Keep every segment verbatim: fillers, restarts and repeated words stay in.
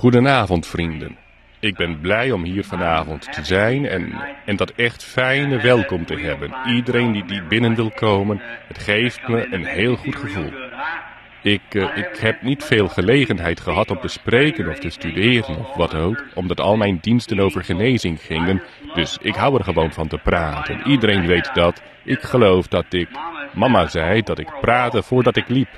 Goedenavond, vrienden. Ik ben blij om hier vanavond te zijn en, en dat echt fijne welkom te hebben. Iedereen die, die binnen wil komen, het geeft me een heel goed gevoel. Ik, uh, ik heb niet veel gelegenheid gehad om te spreken of te studeren of wat ook, omdat al mijn diensten over genezing gingen, dus ik hou er gewoon van te praten. Iedereen weet dat. Ik geloof dat ik... Mama zei dat ik praatte voordat ik liep.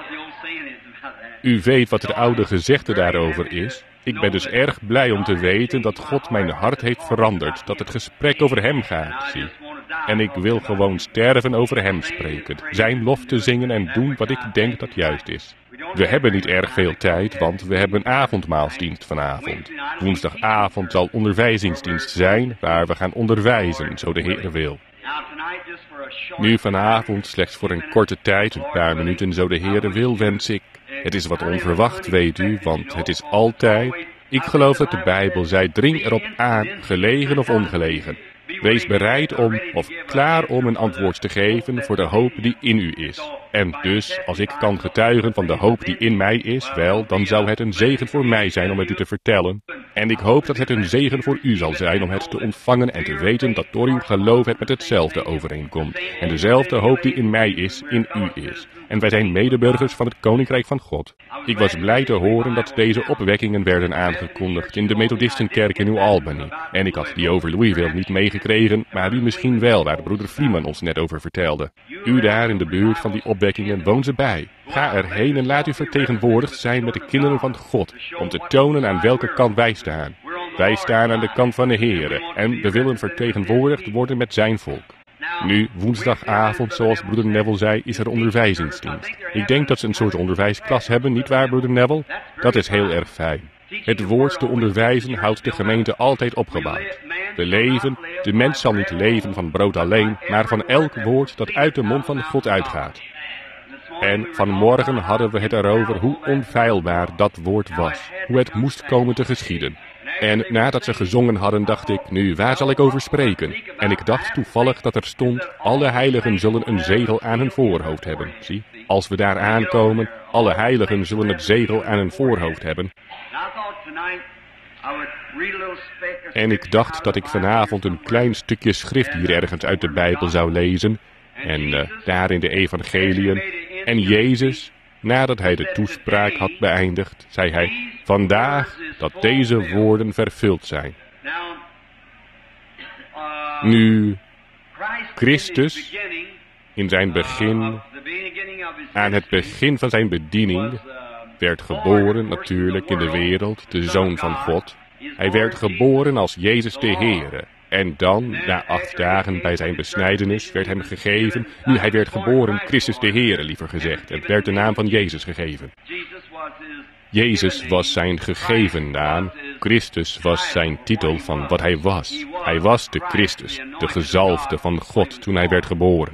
U weet wat het oude gezegde daarover is. Ik ben dus erg blij om te weten dat God mijn hart heeft veranderd, dat het gesprek over Hem gaat, zie. En ik wil gewoon sterven over Hem spreken, Zijn lof te zingen en doen wat ik denk dat juist is. We hebben niet erg veel tijd, want we hebben avondmaalsdienst vanavond. Woensdagavond zal onderwijzingsdienst zijn, waar we gaan onderwijzen, zo de Heer wil. Nu vanavond, slechts voor een korte tijd, een paar minuten, zo de Heer wil, wens ik... Het is wat onverwacht, weet u, want het is altijd... Ik geloof dat de Bijbel zei, dring erop aan, gelegen of ongelegen. Wees bereid om, of klaar om een antwoord te geven voor de hoop die in u is. En dus, als ik kan getuigen van de hoop die in mij is, wel, dan zou het een zegen voor mij zijn om het u te vertellen. En ik hoop dat het een zegen voor u zal zijn om het te ontvangen en te weten dat door uw geloof het met hetzelfde overeenkomt. En dezelfde hoop die in mij is, in u is. En wij zijn medeburgers van het Koninkrijk van God. Ik was blij te horen dat deze opwekkingen werden aangekondigd in de Methodistenkerk in New Albany. En ik had die over Louisville niet meegekregen, maar u misschien wel, waar broeder Freeman ons net over vertelde. U daar in de buurt van die opwekkingen, woon ze bij. Ga erheen en laat u vertegenwoordigd zijn met de kinderen van God, om te tonen aan welke kant wij staan. Wij staan aan de kant van de Heere en we willen vertegenwoordigd worden met zijn volk. Nu, woensdagavond, zoals broeder Neville zei, is er onderwijzingsdienst. Ik denk dat ze een soort onderwijsklas hebben, nietwaar, broeder Neville? Dat is heel erg fijn. Het woord te onderwijzen houdt de gemeente altijd opgebouwd. We leven, de mens zal niet leven van brood alleen, maar van elk woord dat uit de mond van God uitgaat. En vanmorgen hadden we het erover hoe onfeilbaar dat woord was, hoe het moest komen te geschieden. En nadat ze gezongen hadden, dacht ik, nu, waar zal ik over spreken? En ik dacht toevallig dat er stond, alle heiligen zullen een zegel aan hun voorhoofd hebben. Zie, als we daar aankomen, alle heiligen zullen het zegel aan hun voorhoofd hebben. En ik dacht dat ik vanavond een klein stukje schrift hier ergens uit de Bijbel zou lezen. En uh, daar in de evangeliën. En Jezus, nadat hij de toespraak had beëindigd, zei hij, vandaag dat deze woorden vervuld zijn. Nu, Christus, in zijn begin, aan het begin van zijn bediening, werd geboren natuurlijk in de wereld, de Zoon van God. Hij werd geboren als Jezus de Heere. En dan, na acht dagen bij zijn besnijdenis, werd hem gegeven, nu hij werd geboren, Christus de Heere, liever gezegd. Het werd de naam van Jezus gegeven. Jezus was zijn gegeven naam, Christus was zijn titel van wat hij was. Hij was de Christus, de gezalfde van God toen hij werd geboren.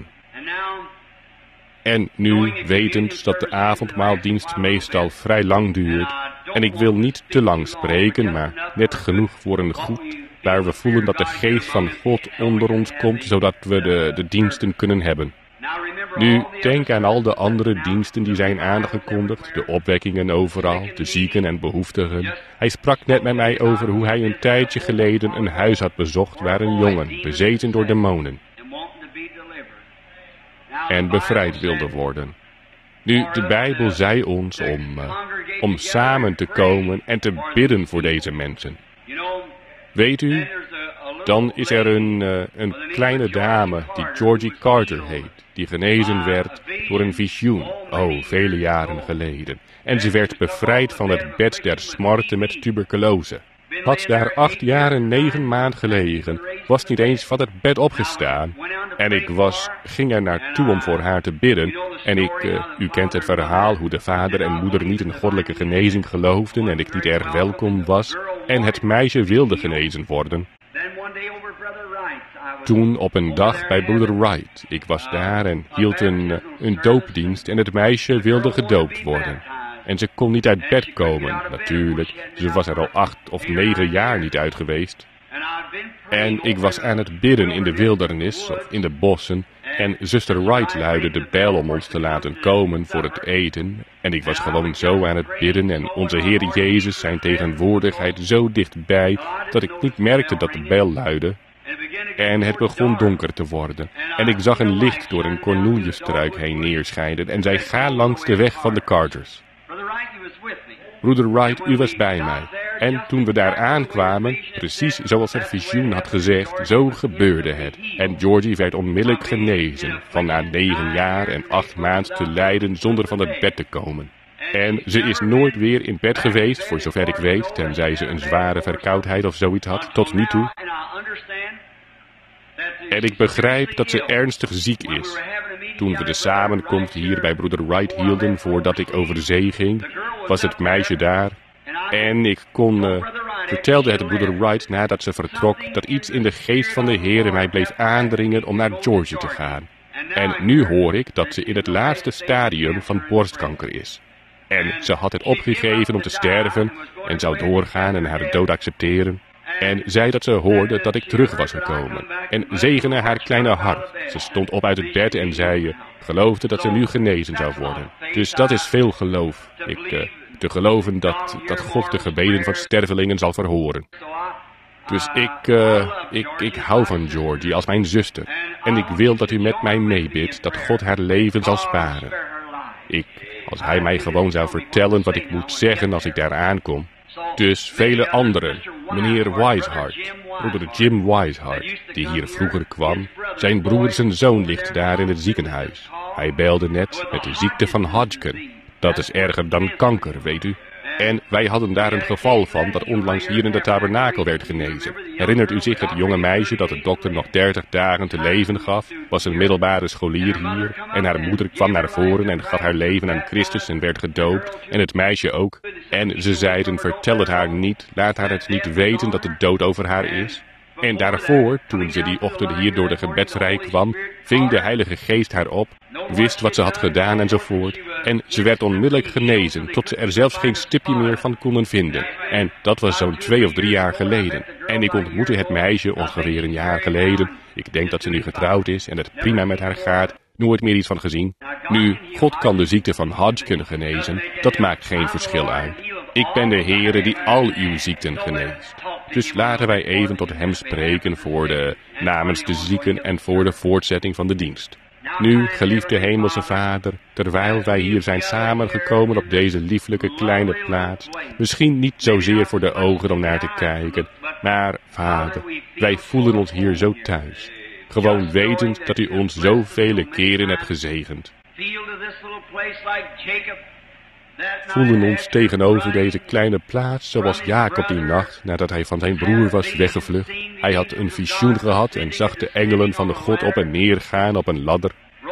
En nu, wetend dat de avondmaaldienst meestal vrij lang duurt, en ik wil niet te lang spreken, maar net genoeg voor een goed, waar we voelen dat de geest van God onder ons komt, zodat we de, de diensten kunnen hebben. Nu, denk aan al de andere diensten die zijn aangekondigd, de opwekkingen overal, de zieken en behoeftigen. Hij sprak net met mij over hoe hij een tijdje geleden een huis had bezocht waar een jongen, bezeten door demonen, en bevrijd wilde worden. Nu, de Bijbel zei ons om, uh, om samen te komen en te bidden voor deze mensen. Weet u, dan is er een, uh, een kleine dame die Georgie Carter heet, die genezen werd door een visioen, oh, vele jaren geleden. En ze werd bevrijd van het bed der smarten met tuberculose. Had daar acht jaar en negen maanden gelegen, was niet eens van het bed opgestaan. En ik was, ging er naartoe om voor haar te bidden. En ik, uh, u kent het verhaal hoe de vader en moeder niet in goddelijke genezing geloofden en ik niet erg welkom was. En het meisje wilde genezen worden. Toen op een dag bij broeder Wright. Ik was daar en hield een, een doopdienst en het meisje wilde gedoopt worden. En ze kon niet uit bed komen, natuurlijk. Ze was er al acht of negen jaar niet uit geweest. En ik was aan het bidden in de wildernis, of in de bossen. En zuster Wright luidde de bel om ons te laten komen voor het eten. En ik was gewoon zo aan het bidden en onze Heer Jezus, zijn tegenwoordigheid zo dichtbij, dat ik niet merkte dat de bel luidde. En het begon donker te worden. En ik zag een licht door een cornoeliestruik heen neerschijnen en zei, ga langs de weg van de Carters. Broeder Wright, u was bij mij. En toen we daar aankwamen, precies zoals het visioen had gezegd, zo gebeurde het. En Georgie werd onmiddellijk genezen, van na negen jaar en acht maanden te lijden zonder van het bed te komen. En ze is nooit weer in bed geweest, voor zover ik weet, tenzij ze een zware verkoudheid of zoiets had, tot nu toe. En ik begrijp dat ze ernstig ziek is. Toen we de samenkomst hier bij broeder Wright hielden, voordat ik over de zee ging, was het meisje daar. En ik kon, uh, vertelde het broeder Wright nadat ze vertrok, dat iets in de geest van de Heere mij bleef aandringen om naar Georgia te gaan. En nu hoor ik dat ze in het laatste stadium van borstkanker is. En ze had het opgegeven om te sterven en zou doorgaan en haar dood accepteren. En zei dat ze hoorde dat ik terug was gekomen. En zegende haar kleine hart. Ze stond op uit het bed en zei, geloofde dat ze nu genezen zou worden. Dus dat is veel geloof. Ik, uh, te geloven dat, dat God de gebeden van stervelingen zal verhoren. Dus ik, uh, ik, ik hou van Georgie als mijn zuster. En ik wil dat u met mij meebidt dat God haar leven zal sparen. Ik, als hij mij gewoon zou vertellen wat ik moet zeggen als ik daar aankom. Dus vele anderen, meneer Wisehart, broeder Jim Wisehart, die hier vroeger kwam, zijn broer zijn zoon ligt daar in het ziekenhuis. Hij belde net met de ziekte van Hodgkin. Dat is erger dan kanker, weet u. En wij hadden daar een geval van dat onlangs hier in de tabernakel werd genezen. Herinnert u zich het jonge meisje dat de dokter nog dertig dagen te leven gaf? Was een middelbare scholier hier en haar moeder kwam naar voren en gaf haar leven aan Christus en werd gedoopt. En het meisje ook. En ze zeiden, vertel het haar niet, laat haar het niet weten dat de dood over haar is. En daarvoor, toen ze die ochtend hier door de gebedsrij kwam, ving de Heilige Geest haar op, wist wat ze had gedaan enzovoort. En ze werd onmiddellijk genezen, tot ze er zelfs geen stipje meer van konden vinden. En dat was zo'n twee of drie jaar geleden. En ik ontmoette het meisje ongeveer een jaar geleden. Ik denk dat ze nu getrouwd is en het prima met haar gaat. Nooit meer iets van gezien. Nu, God kan de ziekte van Hodgkin genezen, dat maakt geen verschil uit. Ik ben de Heere die al uw ziekten geneest. Dus laten wij even tot hem spreken voor de, namens de zieken en voor de voortzetting van de dienst. Nu, geliefde hemelse Vader, terwijl wij hier zijn samengekomen op deze lieflijke kleine plaats, misschien niet zozeer voor de ogen om naar te kijken, maar, Vader, wij voelen ons hier zo thuis. Gewoon wetend dat u ons zoveel keren hebt gezegend. Voelen ons tegenover deze kleine plaats zoals Jacob die nacht nadat hij van zijn broer was weggevlucht. Hij had een visioen gehad en zag de engelen van de God op en neer gaan op een ladder.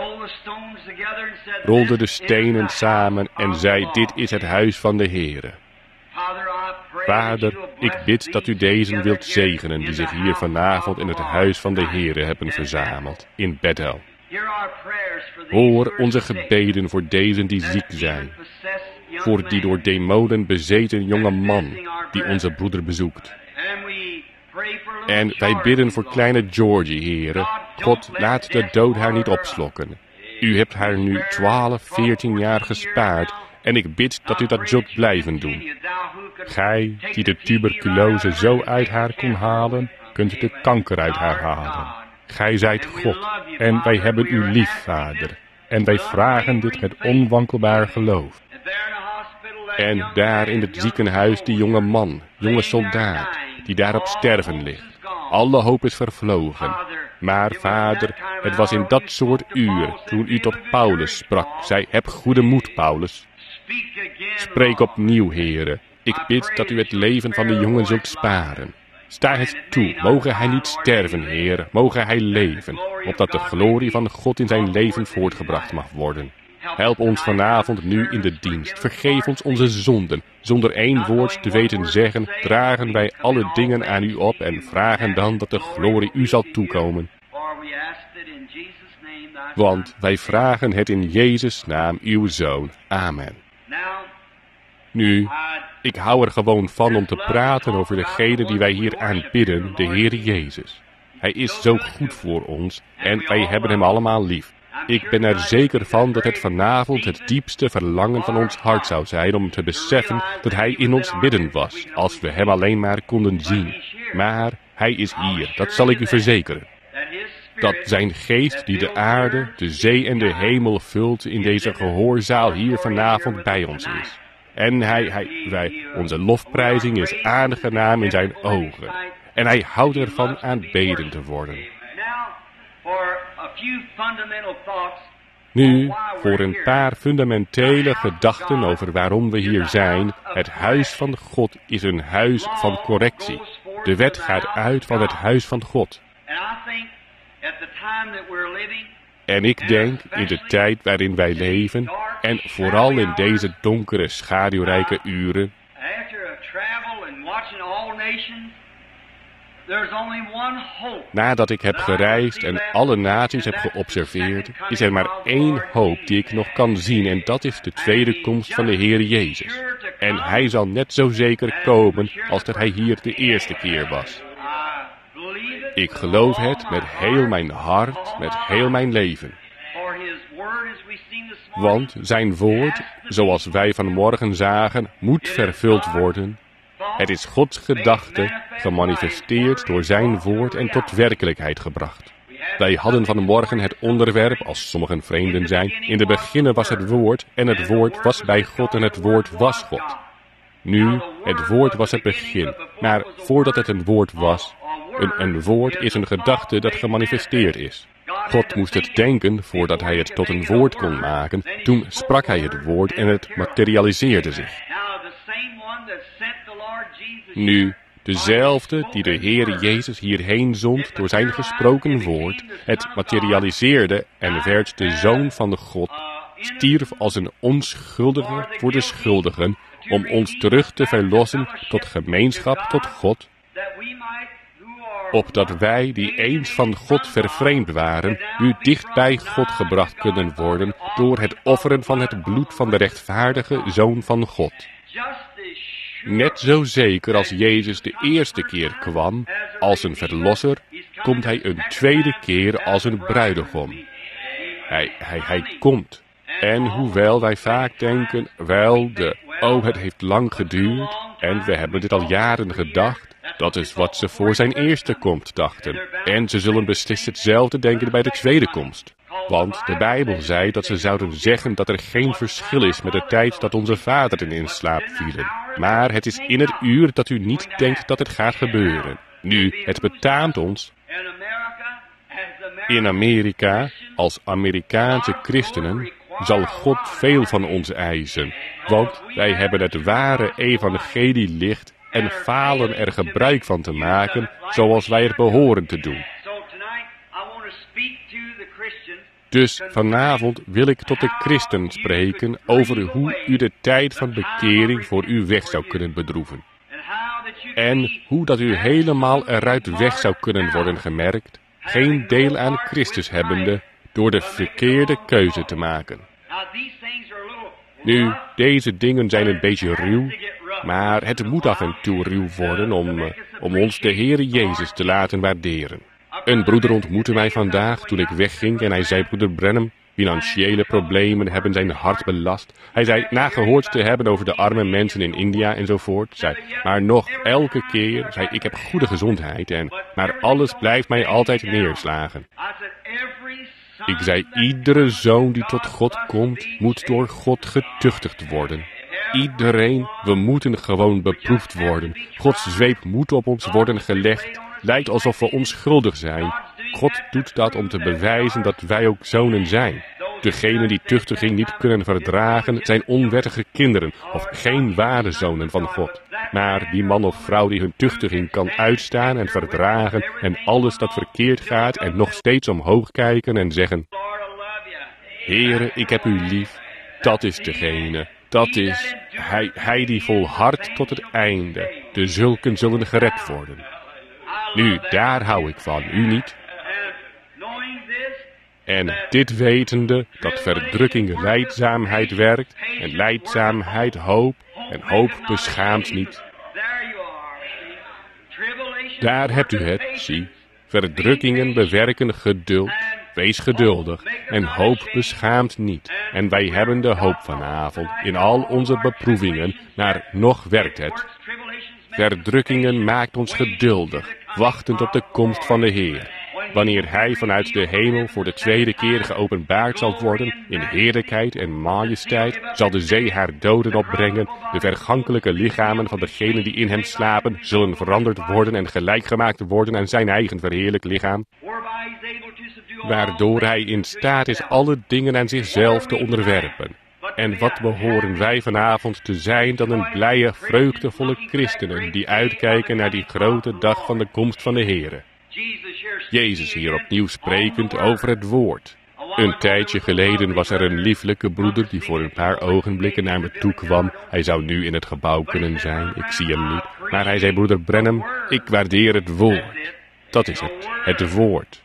Rolde de stenen samen en zei, dit is het huis van de Heere. Vader, ik bid dat u deze wilt zegenen die zich hier vanavond in het huis van de Heere hebben verzameld, in Bethel. Hoor onze gebeden voor deze die ziek zijn, voor die door demonen bezeten jonge man die onze broeder bezoekt. En wij bidden voor kleine Georgie, Heere. God, laat de dood haar niet opslokken. U hebt haar nu twaalf, veertien jaar gespaard en ik bid dat u dat zult blijven doen. Gij, die de tuberculose zo uit haar kon halen, kunt de kanker uit haar halen. Gij zijt God en wij hebben u lief, Vader. En wij vragen dit met onwankelbaar geloof. En daar in het ziekenhuis die jonge man, jonge soldaat, die daar op sterven ligt. Alle hoop is vervlogen. Maar, Vader, het was in dat soort uur, toen u tot Paulus sprak, zei, heb goede moed, Paulus. Spreek opnieuw, Heere. Ik bid dat u het leven van de jongen zult sparen. Sta het toe, mogen hij niet sterven, Heer, mogen hij leven, opdat de glorie van God in zijn leven voortgebracht mag worden. Help ons vanavond nu in de dienst, vergeef ons onze zonden. Zonder één woord te weten zeggen, dragen wij alle dingen aan u op en vragen dan dat de glorie u zal toekomen. Want wij vragen het in Jezus' naam, uw Zoon. Amen. Nu, ik hou er gewoon van om te praten over degene die wij hier aanbidden, de Heer Jezus. Hij is zo goed voor ons en wij hebben hem allemaal lief. Ik ben er zeker van dat het vanavond het diepste verlangen van ons hart zou zijn om te beseffen dat hij in ons midden was, als we hem alleen maar konden zien. Maar hij is hier, dat zal ik u verzekeren. Dat zijn geest die de aarde, de zee en de hemel vult in deze gehoorzaal hier vanavond bij ons is. En hij, hij, wij, onze lofprijzing is aangenaam in zijn ogen. En hij houdt ervan aanbeden te worden. Nu, voor een paar fundamentele gedachten over waarom we hier zijn. Het huis van God is een huis van correctie. De wet gaat uit van het huis van God. En ik denk, in de tijd waarin wij leven, en vooral in deze donkere, schaduwrijke uren, nadat ik heb gereisd en alle naties heb geobserveerd, is er maar één hoop die ik nog kan zien en dat is de tweede komst van de Heer Jezus. En hij zal net zo zeker komen als dat hij hier de eerste keer was. Ik geloof het met heel mijn hart, met heel mijn leven. Want zijn woord, zoals wij vanmorgen zagen, moet vervuld worden. Het is Gods gedachte, gemanifesteerd door zijn woord en tot werkelijkheid gebracht. Wij hadden vanmorgen het onderwerp, als sommigen vreemden zijn, in de beginnen was het woord en het woord was bij God en het woord was God. Nu, het woord was het begin, maar voordat het een woord was, een, een woord is een gedachte dat gemanifesteerd is. God moest het denken voordat hij het tot een woord kon maken, toen sprak hij het woord en het materialiseerde zich. Nu, dezelfde die de Heer Jezus hierheen zond door zijn gesproken woord, het materialiseerde en werd de Zoon van de God, stierf als een onschuldige voor de schuldigen, om ons terug te verlossen tot gemeenschap tot God, opdat wij, die eens van God vervreemd waren, nu dicht bij God gebracht kunnen worden door het offeren van het bloed van de rechtvaardige Zoon van God. Net zo zeker als Jezus de eerste keer kwam als een verlosser, komt hij een tweede keer als een bruidegom. Hij, hij, hij komt. En hoewel wij vaak denken, wel, de, oh, het heeft lang geduurd, en we hebben dit al jaren gedacht, dat is wat ze voor zijn eerste komst dachten. En ze zullen beslist hetzelfde denken bij de tweede komst. Want de Bijbel zei dat ze zouden zeggen dat er geen verschil is met de tijd dat onze vaderen in slaap vielen. Maar het is in het uur dat u niet denkt dat het gaat gebeuren. Nu, het betaamt ons. In Amerika, als Amerikaanse christenen, zal God veel van ons eisen. Want wij hebben het ware evangelie-licht en falen er gebruik van te maken zoals wij het behoren te doen. Dus vanavond wil ik tot de christen spreken over hoe u de tijd van bekering voor u weg zou kunnen bedroeven. En hoe dat u helemaal eruit weg zou kunnen worden gemerkt, geen deel aan Christus hebbende, door de verkeerde keuze te maken. Nu, deze dingen zijn een beetje ruw, maar het moet af en toe ruw worden om, uh, om ons de Heere Jezus te laten waarderen. Een broeder ontmoette mij vandaag toen ik wegging en hij zei, broeder Branham, financiële problemen hebben zijn hart belast. Hij zei, na gehoord te hebben over de arme mensen in India enzovoort, zei, maar nog elke keer, zei, ik heb goede gezondheid, en, maar alles blijft mij altijd neerslagen. Ik zei, iedere zoon die tot God komt, moet door God getuchtigd worden. Iedereen, we moeten gewoon beproefd worden. Gods zweep moet op ons worden gelegd. Lijkt alsof we onschuldig zijn. God doet dat om te bewijzen dat wij ook zonen zijn. Degenen die tuchtiging niet kunnen verdragen, zijn onwettige kinderen of geen ware zonen van God. Maar die man of vrouw die hun tuchtiging kan uitstaan en verdragen en alles dat verkeerd gaat en nog steeds omhoog kijken en zeggen, Heere, ik heb u lief, dat is degene, dat is, hij, hij die volhardt tot het einde, de zulken zullen gered worden. Nu, daar hou ik van, u niet? En dit wetende, dat verdrukking lijdzaamheid werkt, en lijdzaamheid hoop, en hoop beschaamt niet. Daar hebt u het, zie. Verdrukkingen bewerken geduld. Wees geduldig en hoop beschaamt niet. En wij hebben de hoop vanavond in al onze beproevingen, maar nog werkt het. Verdrukkingen maakt ons geduldig, wachtend op de komst van de Heer. Wanneer Hij vanuit de hemel voor de tweede keer geopenbaard zal worden, in heerlijkheid en majesteit, zal de zee haar doden opbrengen, de vergankelijke lichamen van degenen die in Hem slapen, zullen veranderd worden en gelijkgemaakt worden aan Zijn eigen verheerlijk lichaam, waardoor Hij in staat is alle dingen aan zichzelf te onderwerpen. En wat behoren wij vanavond te zijn dan een blije, vreugdevolle christenen die uitkijken naar die grote dag van de komst van de Heere. Jezus hier opnieuw sprekend over het woord. Een tijdje geleden was er een lieflijke broeder die voor een paar ogenblikken naar me toe kwam. Hij zou nu in het gebouw kunnen zijn, ik zie hem niet. Maar hij zei, broeder Branham, ik waardeer het woord. Dat is het, het woord.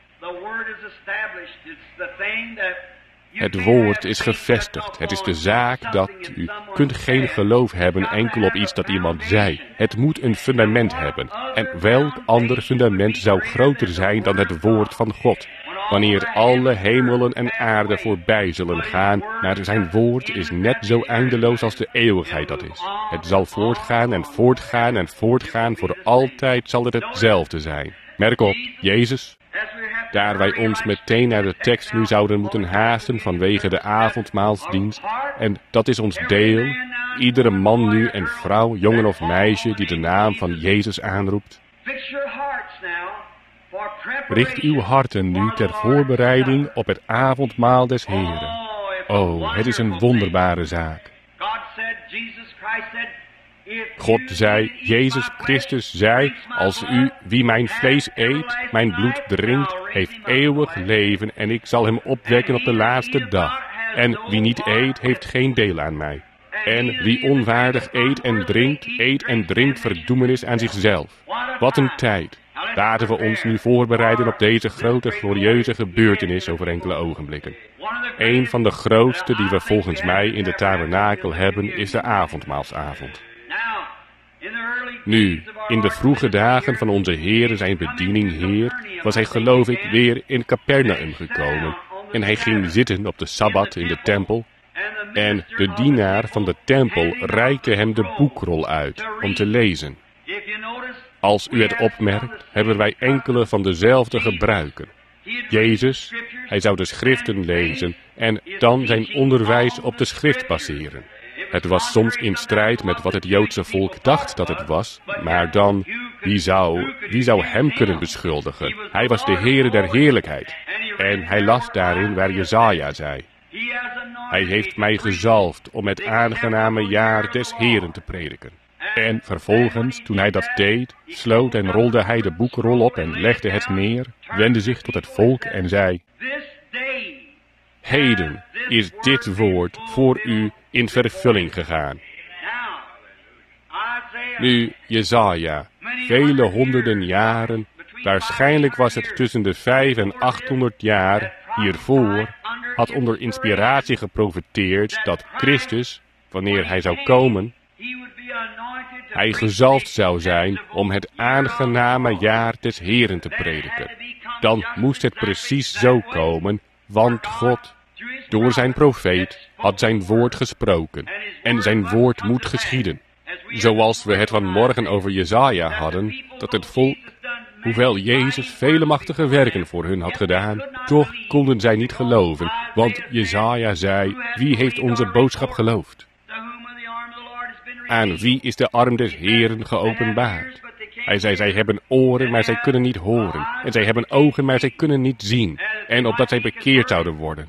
Het woord is gevestigd. Het is de zaak dat u kunt geen geloof hebben enkel op iets dat iemand zei. Het moet een fundament hebben. En welk ander fundament zou groter zijn dan het woord van God? Wanneer alle hemelen en aarde voorbij zullen gaan, maar zijn woord is net zo eindeloos als de eeuwigheid dat is. Het zal voortgaan en voortgaan en voortgaan, voor altijd zal het hetzelfde zijn. Merk op, Jezus. Daar wij ons meteen naar de tekst nu zouden moeten haasten vanwege de avondmaalsdienst. En dat is ons deel. Iedere man nu en vrouw, jongen of meisje die de naam van Jezus aanroept. Richt uw harten nu ter voorbereiding op het avondmaal des Heren. Oh, het is een wonderbare zaak. God zei, Jezus Christus zei, als u, wie mijn vlees eet, mijn bloed drinkt, heeft eeuwig leven en ik zal hem opwekken op de laatste dag. En wie niet eet, heeft geen deel aan mij. En wie onwaardig eet en drinkt, eet en drinkt verdoemenis aan zichzelf. Wat een tijd. Laten we ons nu voorbereiden op deze grote, glorieuze gebeurtenis over enkele ogenblikken. Een van de grootste die we volgens mij in de tabernakel hebben, is de avondmaalsavond. Nu, in de vroege dagen van onze Heer zijn bediening Heer, was hij geloof ik weer in Capernaum gekomen. En hij ging zitten op de Sabbat in de tempel. En de dienaar van de tempel reikte hem de boekrol uit om te lezen. Als u het opmerkt, hebben wij enkele van dezelfde gebruiken. Jezus, hij zou de schriften lezen en dan zijn onderwijs op de schrift baseren. Het was soms in strijd met wat het Joodse volk dacht dat het was, maar dan, wie zou, wie zou hem kunnen beschuldigen? Hij was de Heere der heerlijkheid. En hij las daarin waar Jesaja zei. Hij heeft mij gezalfd om het aangename jaar des Heeren te prediken. En vervolgens, toen hij dat deed, sloot en rolde hij de boekrol op en legde het neer, wendde zich tot het volk en zei, heden is dit woord voor u in vervulling gegaan. Nu, Jesaja, vele honderden jaren, waarschijnlijk was het tussen de vijf en achthonderd jaar hiervoor, had onder inspiratie geprofeteerd dat Christus, wanneer hij zou komen, hij gezalfd zou zijn om het aangename jaar des Heeren te prediken. Dan moest het precies zo komen, want God, door zijn profeet, had zijn woord gesproken. En zijn woord moet geschieden. Zoals we het vanmorgen over Jesaja hadden, dat het volk, hoewel Jezus vele machtige werken voor hun had gedaan, toch konden zij niet geloven, want Jesaja zei, wie heeft onze boodschap geloofd? Aan wie is de arm des Heeren geopenbaard? Hij zei, zij hebben oren, maar zij kunnen niet horen. En zij hebben ogen, maar zij kunnen niet zien. En opdat zij bekeerd zouden worden.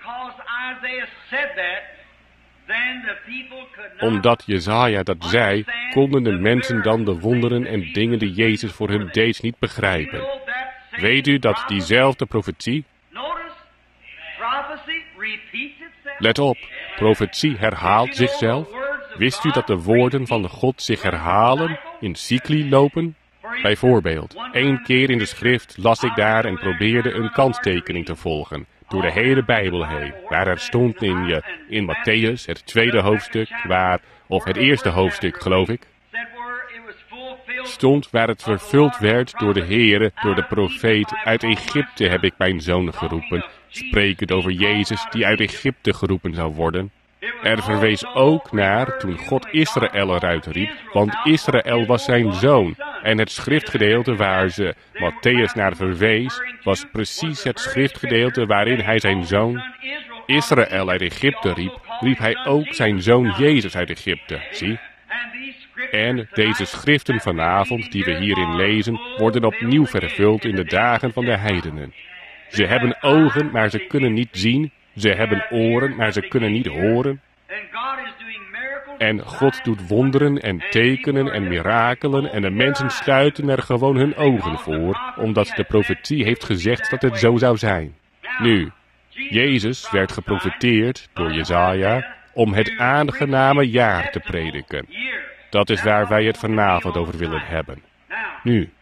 Omdat Jesaja dat zei, konden de mensen dan de wonderen en dingen die Jezus voor hun deed niet begrijpen. Weet u dat diezelfde profetie... Let op, profetie herhaalt zichzelf. Wist u dat de woorden van God zich herhalen, in cycli lopen? Bijvoorbeeld, één keer in de schrift las ik daar en probeerde een kanttekening te volgen, door de hele Bijbel heen, waar er stond in je, in Matthäus, het tweede hoofdstuk, waar, of het eerste hoofdstuk, geloof ik, stond waar het vervuld werd door de Heere, door de profeet. Uit Egypte heb ik mijn zoon geroepen, sprekend over Jezus die uit Egypte geroepen zou worden. Er verwees ook naar toen God Israël eruit riep, want Israël was zijn zoon. En het schriftgedeelte waar ze Matthäus naar verwees, was precies het schriftgedeelte waarin hij zijn zoon Israël uit Egypte riep, riep hij ook zijn zoon Jezus uit Egypte, zie. En deze schriften vanavond, die we hierin lezen, worden opnieuw vervuld in de dagen van de heidenen. Ze hebben ogen, maar ze kunnen niet zien. Ze hebben oren, maar ze kunnen niet horen. En God doet wonderen en tekenen en mirakelen en de mensen sluiten er gewoon hun ogen voor, omdat de profetie heeft gezegd dat het zo zou zijn. Nu, Jezus werd geprofeteerd door Jesaja om het aangename jaar te prediken. Dat is waar wij het vanavond over willen hebben. Nu,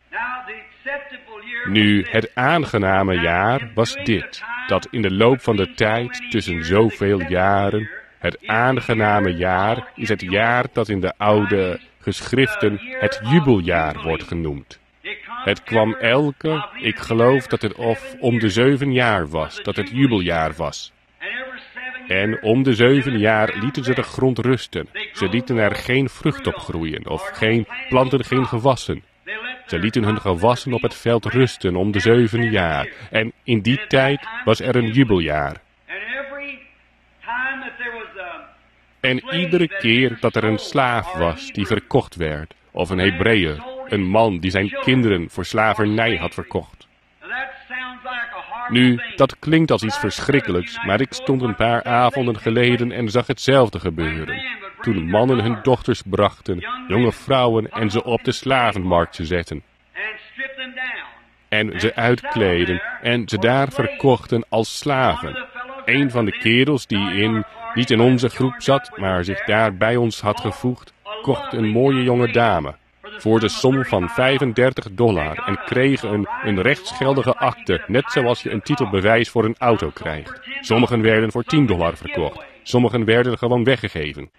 nu het aangename jaar was dit, dat in de loop van de tijd tussen zoveel jaren, het aangename jaar is het jaar dat in de oude geschriften het jubeljaar wordt genoemd. Het kwam elke, ik geloof dat het of om de zeven jaar was, dat het jubeljaar was. En om de zeven jaar lieten ze de grond rusten. Ze lieten er geen vrucht op groeien, of geen planten, geen gewassen. Ze lieten hun gewassen op het veld rusten om de zeven jaar. En in die tijd was er een jubeljaar. En iedere keer dat er een slaaf was die verkocht werd, of een Hebreeër, een man die zijn kinderen voor slavernij had verkocht. Nu, dat klinkt als iets verschrikkelijks, maar ik stond een paar avonden geleden en zag hetzelfde gebeuren. Toen mannen hun dochters brachten, jonge vrouwen, en ze op de slavenmarkt zetten. En ze uitkleden en ze daar verkochten als slaven. Een van de kerels die in, niet in onze groep zat, maar zich daar bij ons had gevoegd, kocht een mooie jonge dame voor de som van vijfendertig dollar en kreeg een, een rechtsgeldige akte, net zoals je een titelbewijs voor een auto krijgt. Sommigen werden voor tien dollar verkocht, sommigen werden gewoon weggegeven.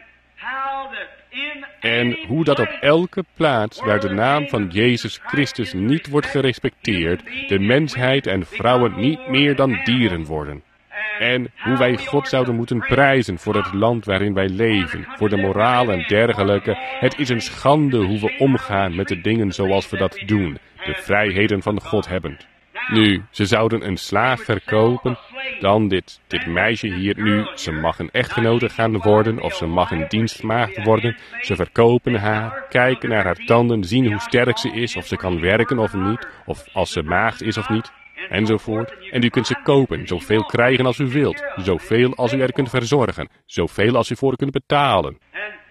En hoe dat op elke plaats waar de naam van Jezus Christus niet wordt gerespecteerd, de mensheid en vrouwen niet meer dan dieren worden. En hoe wij God zouden moeten prijzen voor het land waarin wij leven, voor de moraal en dergelijke. Het is een schande hoe we omgaan met de dingen zoals we dat doen, de vrijheden van God hebbend. Nu, ze zouden een slaaf verkopen, dan dit, dit meisje hier nu, ze mag een echtgenote gaan worden of ze mag een dienstmaagd worden. Ze verkopen haar, kijken naar haar tanden, zien hoe sterk ze is, of ze kan werken of niet, of als ze maagd is of niet. Enzovoort. En u kunt ze kopen, zoveel krijgen als u wilt, zoveel als u er kunt verzorgen, zoveel als u voor kunt betalen.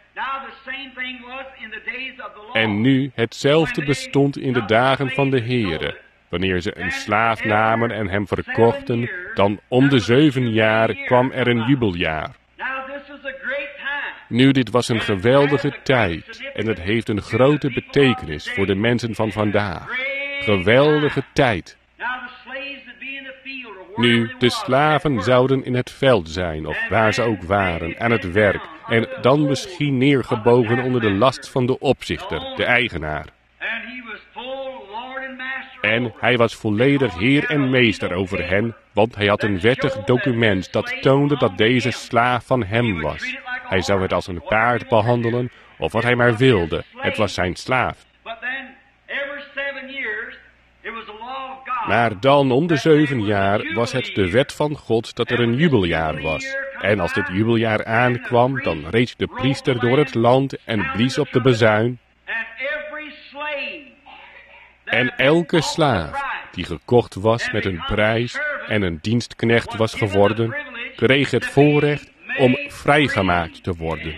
En nu hetzelfde bestond in de dagen van de Heere. Wanneer ze een slaaf namen en hem verkochten, dan om de zeven jaar kwam er een jubeljaar. Nu, dit was een geweldige tijd en het heeft een grote betekenis voor de mensen van vandaag. Geweldige tijd. Nu, de slaven zouden in het veld zijn, of waar ze ook waren, aan het werk, en dan misschien neergebogen onder de last van de opzichter, de eigenaar. En hij was volledig heer en meester over hen, want hij had een wettig document dat toonde dat deze slaaf van hem was. Hij zou het als een paard behandelen, of wat hij maar wilde, het was zijn slaaf. Maar dan om de zeven jaar was het de wet van God dat er een jubeljaar was. En als dit jubeljaar aankwam, dan reed de priester door het land en blies op de bazuin. En elke slaaf die gekocht was met een prijs en een dienstknecht was geworden, kreeg het voorrecht om vrijgemaakt te worden.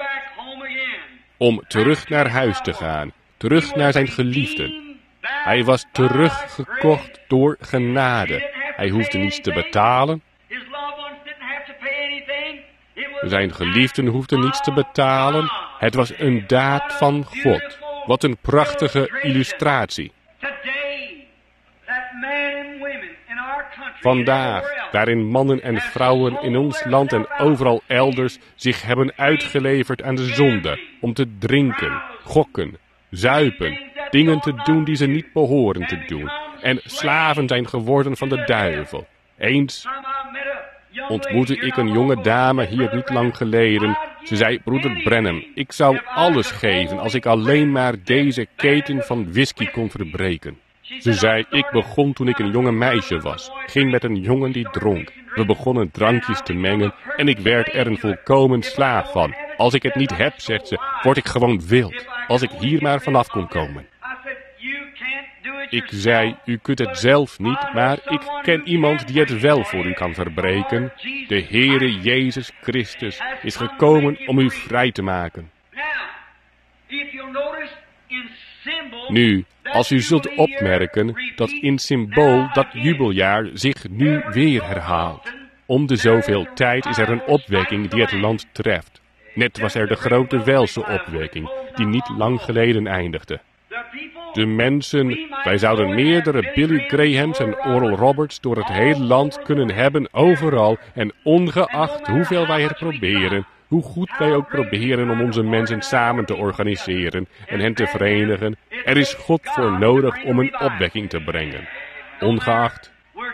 Om terug naar huis te gaan, terug naar zijn geliefden. Hij was teruggekocht door genade. Hij hoefde niets te betalen. Zijn geliefden hoefden niets te betalen. Het was een daad van God. Wat een prachtige illustratie. Vandaag, waarin mannen en vrouwen in ons land en overal elders zich hebben uitgeleverd aan de zonde, om te drinken, gokken, zuipen, dingen te doen die ze niet behoren te doen, en slaven zijn geworden van de duivel. Eens ontmoette ik een jonge dame hier niet lang geleden. Ze zei, broeder Branham, ik zou alles geven als ik alleen maar deze keten van whisky kon verbreken. Ze zei, ik begon toen ik een jonge meisje was, ging met een jongen die dronk. We begonnen drankjes te mengen en ik werd er een volkomen slaaf van. Als ik het niet heb, zegt ze, word ik gewoon wild. Als ik hier maar vanaf kon komen. Ik zei, u kunt het zelf niet, maar ik ken iemand die het wel voor u kan verbreken. De Heere Jezus Christus is gekomen om u vrij te maken. Nu, als u zult opmerken dat in symbool dat jubeljaar zich nu weer herhaalt. Om de zoveel tijd is er een opwekking die het land treft. Net was er de grote Welse opwekking, die niet lang geleden eindigde. De mensen, wij zouden meerdere Billy Grahams en Oral Roberts door het hele land kunnen hebben, overal. En ongeacht hoeveel wij het proberen, hoe goed wij ook proberen om onze mensen samen te organiseren en hen te verenigen, er is God voor nodig om een opwekking te brengen. Ongeacht,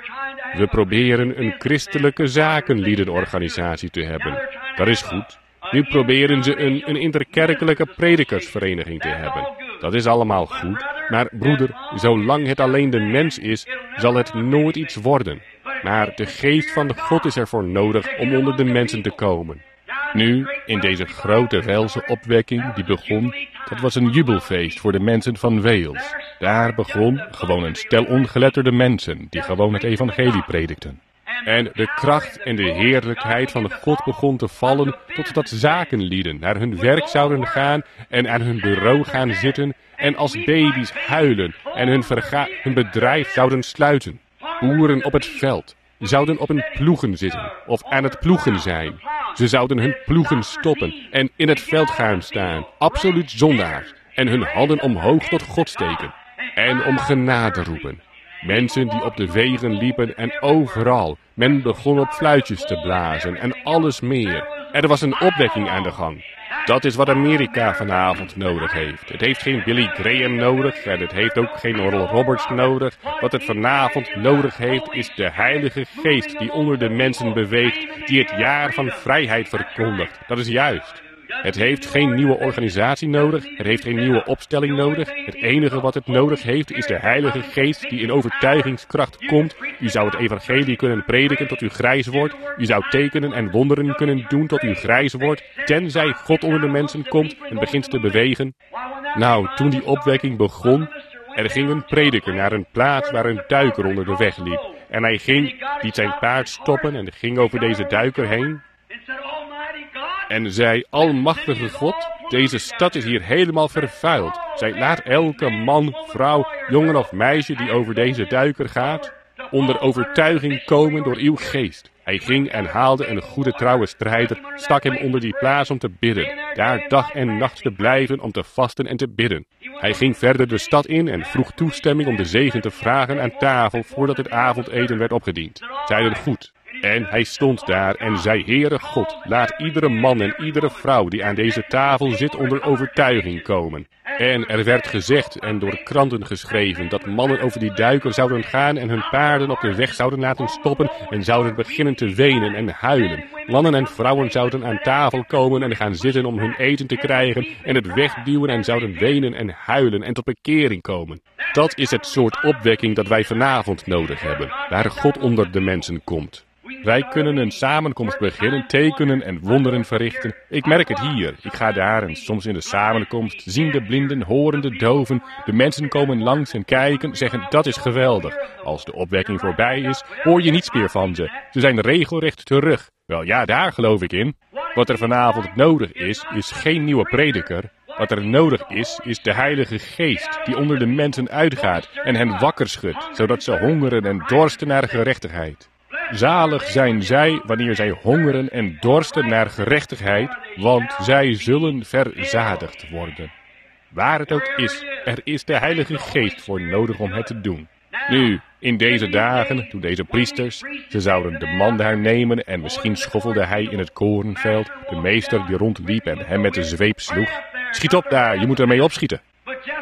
we proberen een christelijke zakenliedenorganisatie te hebben. Dat is goed. Nu proberen ze een, een interkerkelijke predikersvereniging te hebben. Dat is allemaal goed, maar broeder, zolang het alleen de mens is, zal het nooit iets worden. Maar de geest van de God is ervoor nodig om onder de mensen te komen. Nu, in deze grote Welse opwekking die begon, dat was een jubelfeest voor de mensen van Wales. Daar begon gewoon een stel ongeletterde mensen die gewoon het evangelie predikten. En de kracht en de heerlijkheid van God begon te vallen totdat zakenlieden naar hun werk zouden gaan en aan hun bureau gaan zitten en als baby's huilen en hun, verga- hun bedrijf zouden sluiten. Boeren op het veld zouden op hun ploegen zitten of aan het ploegen zijn. Ze zouden hun ploegen stoppen en in het veld gaan staan, absoluut zondaars, en hun handen omhoog tot God steken en om genade roepen. Mensen die op de wegen liepen en overal. Men begon op fluitjes te blazen en alles meer. Er was een opwekking aan de gang. Dat is wat Amerika vanavond nodig heeft. Het heeft geen Billy Graham nodig en het heeft ook geen Oral Roberts nodig. Wat het vanavond nodig heeft is de Heilige Geest die onder de mensen beweegt, die het jaar van vrijheid verkondigt. Dat is juist. Het heeft geen nieuwe organisatie nodig, het heeft geen nieuwe opstelling nodig. Het enige wat het nodig heeft is de Heilige Geest die in overtuigingskracht komt. U zou het evangelie kunnen prediken tot u grijs wordt. U zou tekenen en wonderen kunnen doen tot u grijs wordt, tenzij God onder de mensen komt en begint te bewegen. Nou, toen die opwekking begon, er ging een prediker naar een plaats waar een duiker onder de weg liep. En hij ging, liet zijn paard stoppen en ging over deze duiker heen. En zei, almachtige God, deze stad is hier helemaal vervuild. Zij laat elke man, vrouw, jongen of meisje die over deze duiker gaat, onder overtuiging komen door uw geest. Hij ging en haalde een goede trouwe strijder, stak hem onder die plaats om te bidden, daar dag en nacht te blijven om te vasten en te bidden. Hij ging verder de stad in en vroeg toestemming om de zegen te vragen aan tafel voordat het avondeten werd opgediend. Zeiden goed. En hij stond daar en zei, Heere God, laat iedere man en iedere vrouw die aan deze tafel zit onder overtuiging komen. En er werd gezegd en door kranten geschreven dat mannen over die duiker zouden gaan en hun paarden op de weg zouden laten stoppen en zouden beginnen te wenen en huilen. Mannen en vrouwen zouden aan tafel komen en gaan zitten om hun eten te krijgen en het wegduwen en zouden wenen en huilen en tot bekering komen. Dat is het soort opwekking dat wij vanavond nodig hebben, waar God onder de mensen komt. Wij kunnen een samenkomst beginnen, tekenen en wonderen verrichten. Ik merk het hier. Ik ga daar en soms in de samenkomst zien de blinden, horen de doven. De mensen komen langs en kijken, zeggen dat is geweldig. Als de opwekking voorbij is, hoor je niets meer van ze. Ze zijn regelrecht terug. Wel ja, daar geloof ik in. Wat er vanavond nodig is, is geen nieuwe prediker. Wat er nodig is, is de Heilige Geest die onder de mensen uitgaat en hen wakker schudt, zodat ze hongeren en dorsten naar gerechtigheid. Zalig zijn zij wanneer zij hongeren en dorsten naar gerechtigheid, want zij zullen verzadigd worden. Waar het ook is, er is de Heilige Geest voor nodig om het te doen. Nu, in deze dagen, toen deze priesters, ze zouden de man daar nemen en misschien schoffelde hij in het korenveld, de meester die rondliep en hem met de zweep sloeg. Schiet op daar, je moet ermee opschieten.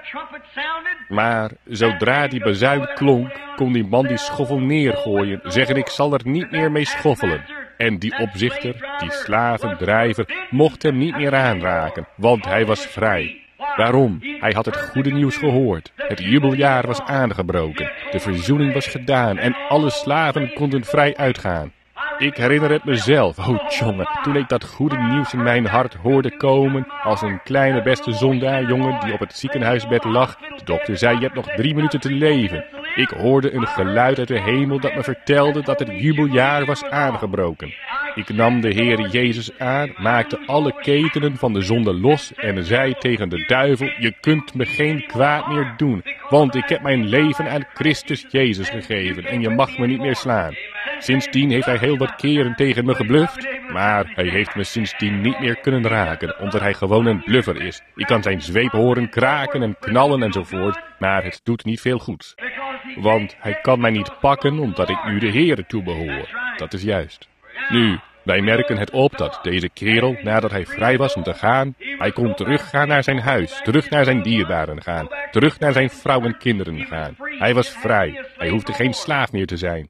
Maar zodra die bazuin klonk, kon die man die schoffel neergooien, zeggen ik zal er niet meer mee schoffelen. En die opzichter, die slavendrijver, mocht hem niet meer aanraken, want hij was vrij. Waarom? Hij had het goede nieuws gehoord. Het jubeljaar was aangebroken. De verzoening was gedaan en alle slaven konden vrij uitgaan. Ik herinner het mezelf, oh jongen, toen ik dat goede nieuws in mijn hart hoorde komen, als een kleine beste zondaar jongen die op het ziekenhuisbed lag. De dokter zei, je hebt nog drie minuten te leven. Ik hoorde een geluid uit de hemel dat me vertelde dat het jubeljaar was aangebroken. Ik nam de Heer Jezus aan, maakte alle ketenen van de zonde los en zei tegen de duivel, je kunt me geen kwaad meer doen, want ik heb mijn leven aan Christus Jezus gegeven en je mag me niet meer slaan. Sindsdien heeft hij heel wat keren tegen me gebluft, maar hij heeft me sindsdien niet meer kunnen raken, omdat hij gewoon een bluffer is. Ik kan zijn zweep horen kraken en knallen enzovoort, maar het doet niet veel goed. Want hij kan mij niet pakken, omdat ik u de Heere toebehoor. Dat is juist. Nu, wij merken het op dat deze kerel, nadat hij vrij was om te gaan, hij kon teruggaan naar zijn huis, terug naar zijn dierbaren gaan, terug naar zijn vrouw en kinderen gaan. Hij was vrij, hij hoefde geen slaaf meer te zijn.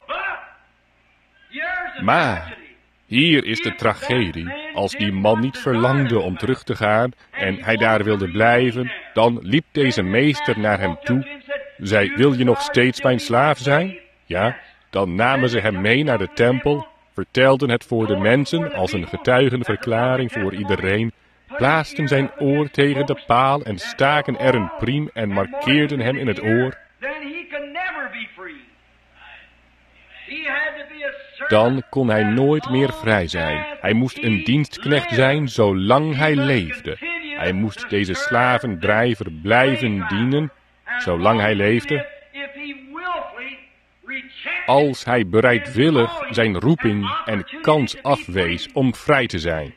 Maar hier is de tragedie. Als die man niet verlangde om terug te gaan en hij daar wilde blijven, dan liep deze meester naar hem toe, zei, wil je nog steeds mijn slaaf zijn? Ja, dan namen ze hem mee naar de tempel, vertelden het voor de mensen als een getuigenverklaring voor iedereen, plaatsten zijn oor tegen de paal en staken er een priem en markeerden hem in het oor. Dan kon hij nooit meer vrij zijn. Hij moest een dienstknecht zijn zolang hij leefde. Hij moest deze slavendrijver blijven dienen zolang hij leefde. Als hij bereidwillig zijn roeping en kans afwees om vrij te zijn.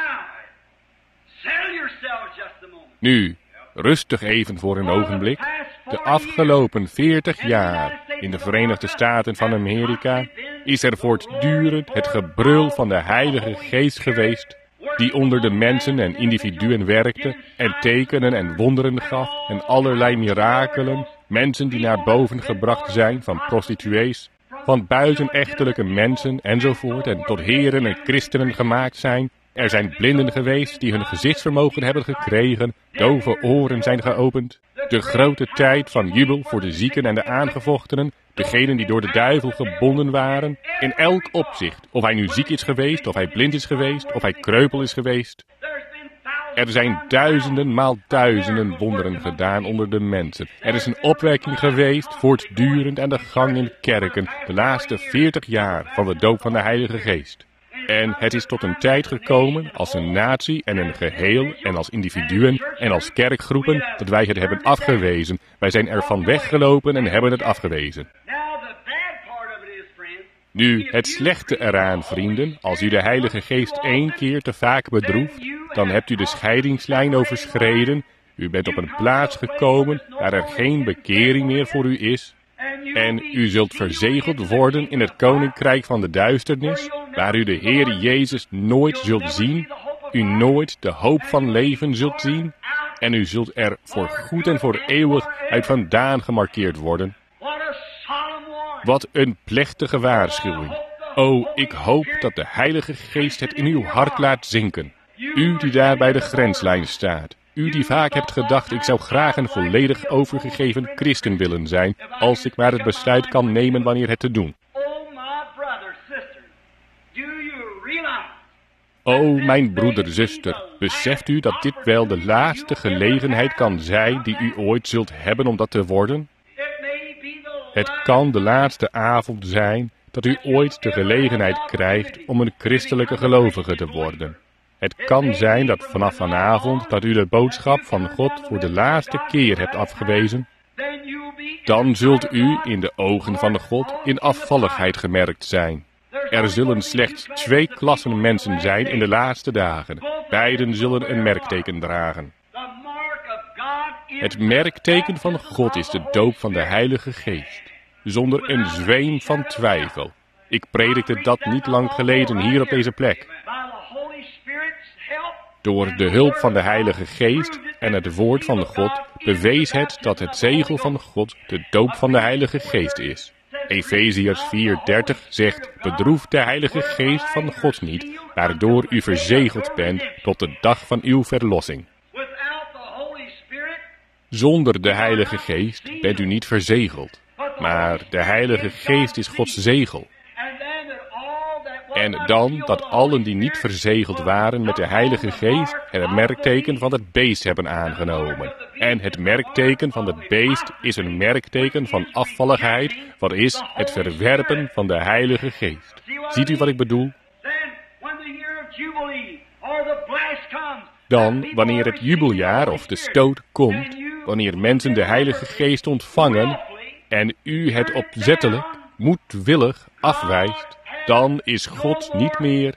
Nu, rustig even voor een ogenblik. De afgelopen veertig jaar in de Verenigde Staten van Amerika is er voortdurend het gebrul van de Heilige Geest geweest, die onder de mensen en individuen werkte en tekenen en wonderen gaf en allerlei mirakelen, mensen die naar boven gebracht zijn van prostituees, van buitenechtelijke mensen enzovoort en tot heren en christenen gemaakt zijn. Er zijn blinden geweest die hun gezichtsvermogen hebben gekregen, dove oren zijn geopend. De grote tijd van jubel voor de zieken en de aangevochtenen, degenen die door de duivel gebonden waren, in elk opzicht, of hij nu ziek is geweest, of hij blind is geweest, of hij kreupel is geweest. Er zijn duizenden maal duizenden wonderen gedaan onder de mensen. Er is een opwekking geweest, voortdurend aan de gang in kerken, de laatste veertig jaar van de doop van de Heilige Geest. En het is tot een tijd gekomen, als een natie en een geheel en als individuen en als kerkgroepen, dat wij het hebben afgewezen. Wij zijn ervan weggelopen en hebben het afgewezen. Nu, het slechte eraan, vrienden, als u de Heilige Geest één keer te vaak bedroeft, dan hebt u de scheidingslijn overschreden, u bent op een plaats gekomen waar er geen bekering meer voor u is, en u zult verzegeld worden in het koninkrijk van de duisternis, waar u de Heer Jezus nooit zult zien, u nooit de hoop van leven zult zien, en u zult er voor goed en voor eeuwig uit vandaan gemarkeerd worden. Wat een plechtige waarschuwing. O, ik hoop dat de Heilige Geest het in uw hart laat zinken. U die daar bij de grenslijn staat. U die vaak hebt gedacht, ik zou graag een volledig overgegeven christen willen zijn, als ik maar het besluit kan nemen wanneer het te doen. O, mijn broeder, zuster, beseft u dat dit wel de laatste gelegenheid kan zijn die u ooit zult hebben om dat te worden? Het kan de laatste avond zijn dat u ooit de gelegenheid krijgt om een christelijke gelovige te worden. Het kan zijn dat vanaf vanavond dat u de boodschap van God voor de laatste keer hebt afgewezen. Dan zult u in de ogen van God in afvalligheid gemerkt zijn. Er zullen slechts twee klassen mensen zijn in de laatste dagen. Beiden zullen een merkteken dragen. Het merkteken van God is de doop van de Heilige Geest. Zonder een zweem van twijfel. Ik predikte dat niet lang geleden hier op deze plek. Door de hulp van de Heilige Geest en het woord van God bewees het dat het zegel van God de doop van de Heilige Geest is. Efeziërs vier dertig zegt, bedroef de Heilige Geest van God niet, waardoor u verzegeld bent tot de dag van uw verlossing. Zonder de Heilige Geest bent u niet verzegeld, maar de Heilige Geest is Gods zegel. En dan dat allen die niet verzegeld waren met de Heilige Geest het merkteken van het beest hebben aangenomen. En het merkteken van het beest is een merkteken van afvalligheid, wat is het verwerpen van de Heilige Geest. Ziet u wat ik bedoel? Dan, wanneer het jubeljaar of de stoot komt, wanneer mensen de Heilige Geest ontvangen en u het opzettelijk, moedwillig afwijst, dan is God niet meer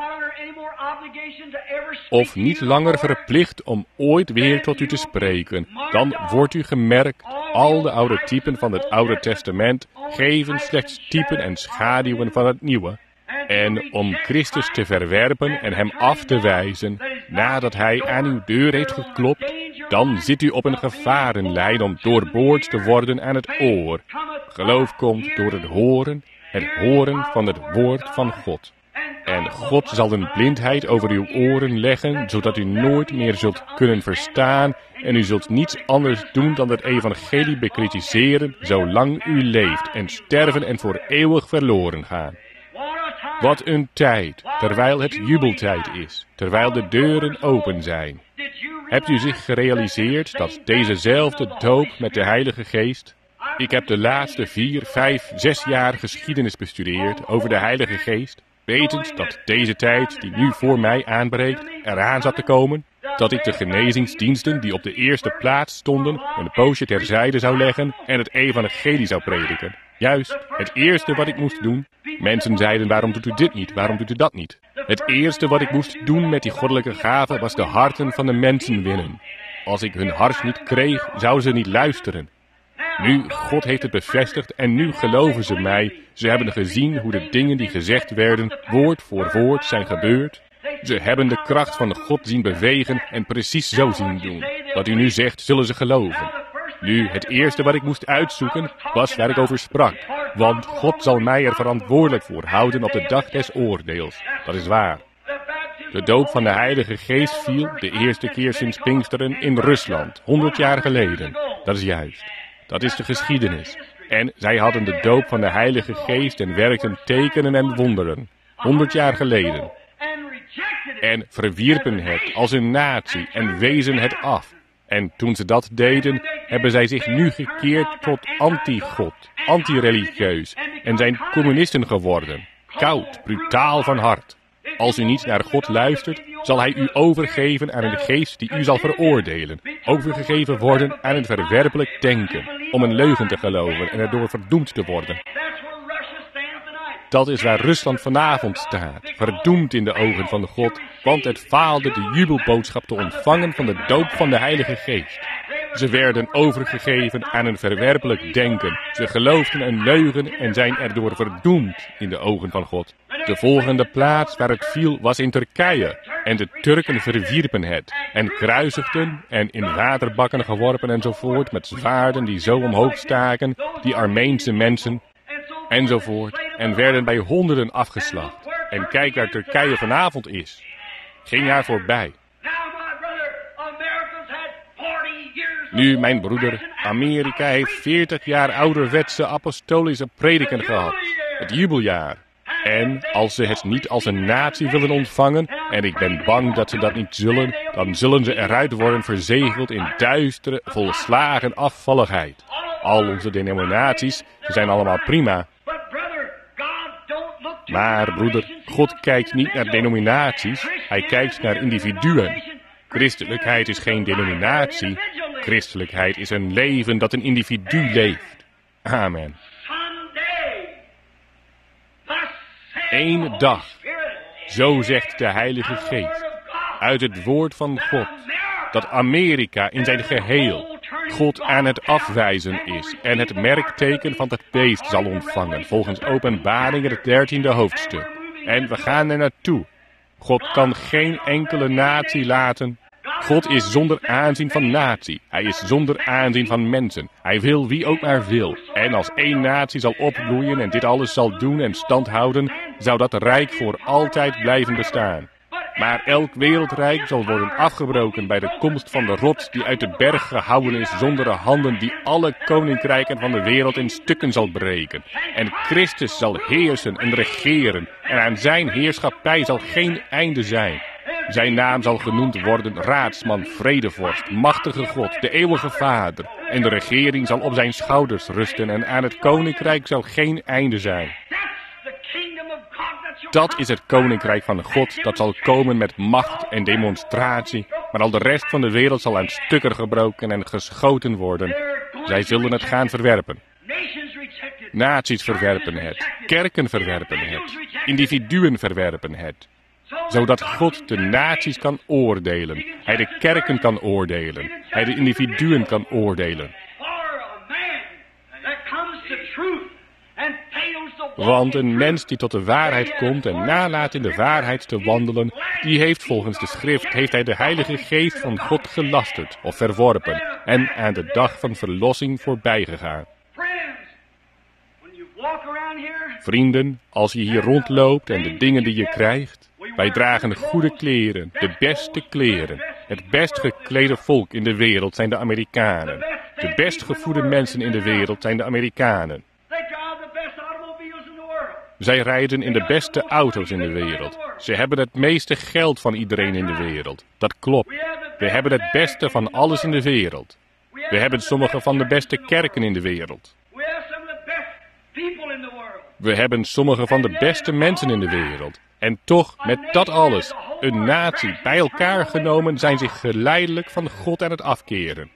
of niet langer verplicht om ooit weer tot u te spreken. Dan wordt u gemerkt, al de oude typen van het Oude Testament geven slechts typen en schaduwen van het Nieuwe. En om Christus te verwerpen en hem af te wijzen, nadat hij aan uw deur heeft geklopt, dan zit u op een gevarenlijn om doorboord te worden aan het oor. Geloof komt door het horen, het horen van het woord van God. En God zal een blindheid over uw oren leggen, zodat u nooit meer zult kunnen verstaan en u zult niets anders doen dan het evangelie bekritiseren, zolang u leeft en sterven en voor eeuwig verloren gaan. Wat een tijd, terwijl het jubeltijd is, terwijl de deuren open zijn. Hebt u zich gerealiseerd dat dezezelfde doop met de Heilige Geest... Ik heb de laatste vier, vijf, zes jaar geschiedenis bestudeerd over de Heilige Geest, wetend dat deze tijd die nu voor mij aanbreekt eraan zat te komen, dat ik de genezingsdiensten die op de eerste plaats stonden een poosje terzijde zou leggen en het evangelie zou prediken. Juist, het eerste wat ik moest doen. Mensen zeiden, waarom doet u dit niet, waarom doet u dat niet? Het eerste wat ik moest doen met die goddelijke gave was de harten van de mensen winnen. Als ik hun hart niet kreeg, zouden ze niet luisteren. Nu, God heeft het bevestigd en nu geloven ze mij. Ze hebben gezien hoe de dingen die gezegd werden, woord voor woord zijn gebeurd. Ze hebben de kracht van God zien bewegen en precies zo zien doen. Wat u nu zegt, zullen ze geloven. Nu, het eerste wat ik moest uitzoeken, was waar ik over sprak. Want God zal mij er verantwoordelijk voor houden op de dag des oordeels. Dat is waar. De doop van de Heilige Geest viel de eerste keer sinds Pinksteren in Rusland, honderd jaar geleden. Dat is juist. Dat is de geschiedenis. En zij hadden de doop van de Heilige Geest en werkten tekenen en wonderen, honderd jaar geleden. En verwierpen het als een natie en wezen het af. En toen ze dat deden, hebben zij zich nu gekeerd tot anti-God, anti-religieus en zijn communisten geworden. Koud, brutaal van hart. Als u niet naar God luistert, zal hij u overgeven aan een geest die u zal veroordelen. Overgegeven worden aan een verwerpelijk denken, om een leugen te geloven en erdoor verdoemd te worden. Dat is waar Rusland vanavond staat, verdoemd in de ogen van God, want het faalde de jubelboodschap te ontvangen van de doop van de Heilige Geest. Ze werden overgegeven aan een verwerpelijk denken. Ze geloofden een leugen en zijn erdoor verdoemd in de ogen van God. De volgende plaats waar het viel was in Turkije. En de Turken verwierpen het en kruisigden en in waterbakken geworpen enzovoort met zwaarden die zo omhoog staken, die Armeense mensen enzovoort, en werden bij honderden afgeslacht. En kijk waar Turkije vanavond is. Geen jaar voorbij. Nu, mijn broeder, Amerika heeft veertig jaar ouderwetse apostolische prediken gehad. Het jubeljaar. En als ze het niet als een natie willen ontvangen, en ik ben bang dat ze dat niet zullen, dan zullen ze eruit worden verzegeld in duistere, volslagen afvalligheid. Al onze denominaties, ze zijn allemaal prima. Maar, broeder, God kijkt niet naar denominaties, hij kijkt naar individuen. Christelijkheid is geen denominatie. Christelijkheid is een leven dat een individu leeft. Amen. Eén dag, zo zegt de Heilige Geest, uit het woord van God, dat Amerika in zijn geheel God aan het afwijzen is en het merkteken van het beest zal ontvangen, volgens Openbaringen het dertiende hoofdstuk. En we gaan er naartoe. God kan geen enkele natie laten. God is zonder aanzien van natie. Hij is zonder aanzien van mensen. Hij wil wie ook maar wil. En als één natie zal opbloeien en dit alles zal doen en stand houden, zou dat rijk voor altijd blijven bestaan. Maar elk wereldrijk zal worden afgebroken bij de komst van de rots die uit de berg gehouden is zonder de handen die alle koninkrijken van de wereld in stukken zal breken. En Christus zal heersen en regeren en aan zijn heerschappij zal geen einde zijn. Zijn naam zal genoemd worden raadsman, vredevorst, machtige God, de eeuwige Vader. En de regering zal op zijn schouders rusten en aan het koninkrijk zal geen einde zijn. Dat is het koninkrijk van God dat zal komen met macht en demonstratie, maar al de rest van de wereld zal aan stukken gebroken en geschoten worden. Zij zullen het gaan verwerpen. Naties verwerpen het, kerken verwerpen het, individuen verwerpen het. Zodat God de naties kan oordelen, hij de kerken kan oordelen, hij de individuen kan oordelen. Want een mens die tot de waarheid komt en nalaat in de waarheid te wandelen, die heeft volgens de schrift, heeft hij de Heilige Geest van God gelasterd of verworpen en aan de dag van verlossing voorbij gegaan. Vrienden, als je hier rondloopt en de dingen die je krijgt, wij dragen goede kleren, de beste kleren. Het best geklede volk in de wereld zijn de Amerikanen. De best gevoede mensen in de wereld zijn de Amerikanen. Zij rijden in de beste auto's in de wereld. Ze hebben het meeste geld van iedereen in de wereld. Dat klopt. We hebben het beste van alles in de wereld. We hebben sommige van de beste kerken in de wereld. We hebben sommige van de beste mensen in de wereld. En toch, met dat alles, een natie bij elkaar genomen, zijn zich geleidelijk van God aan het afkeren.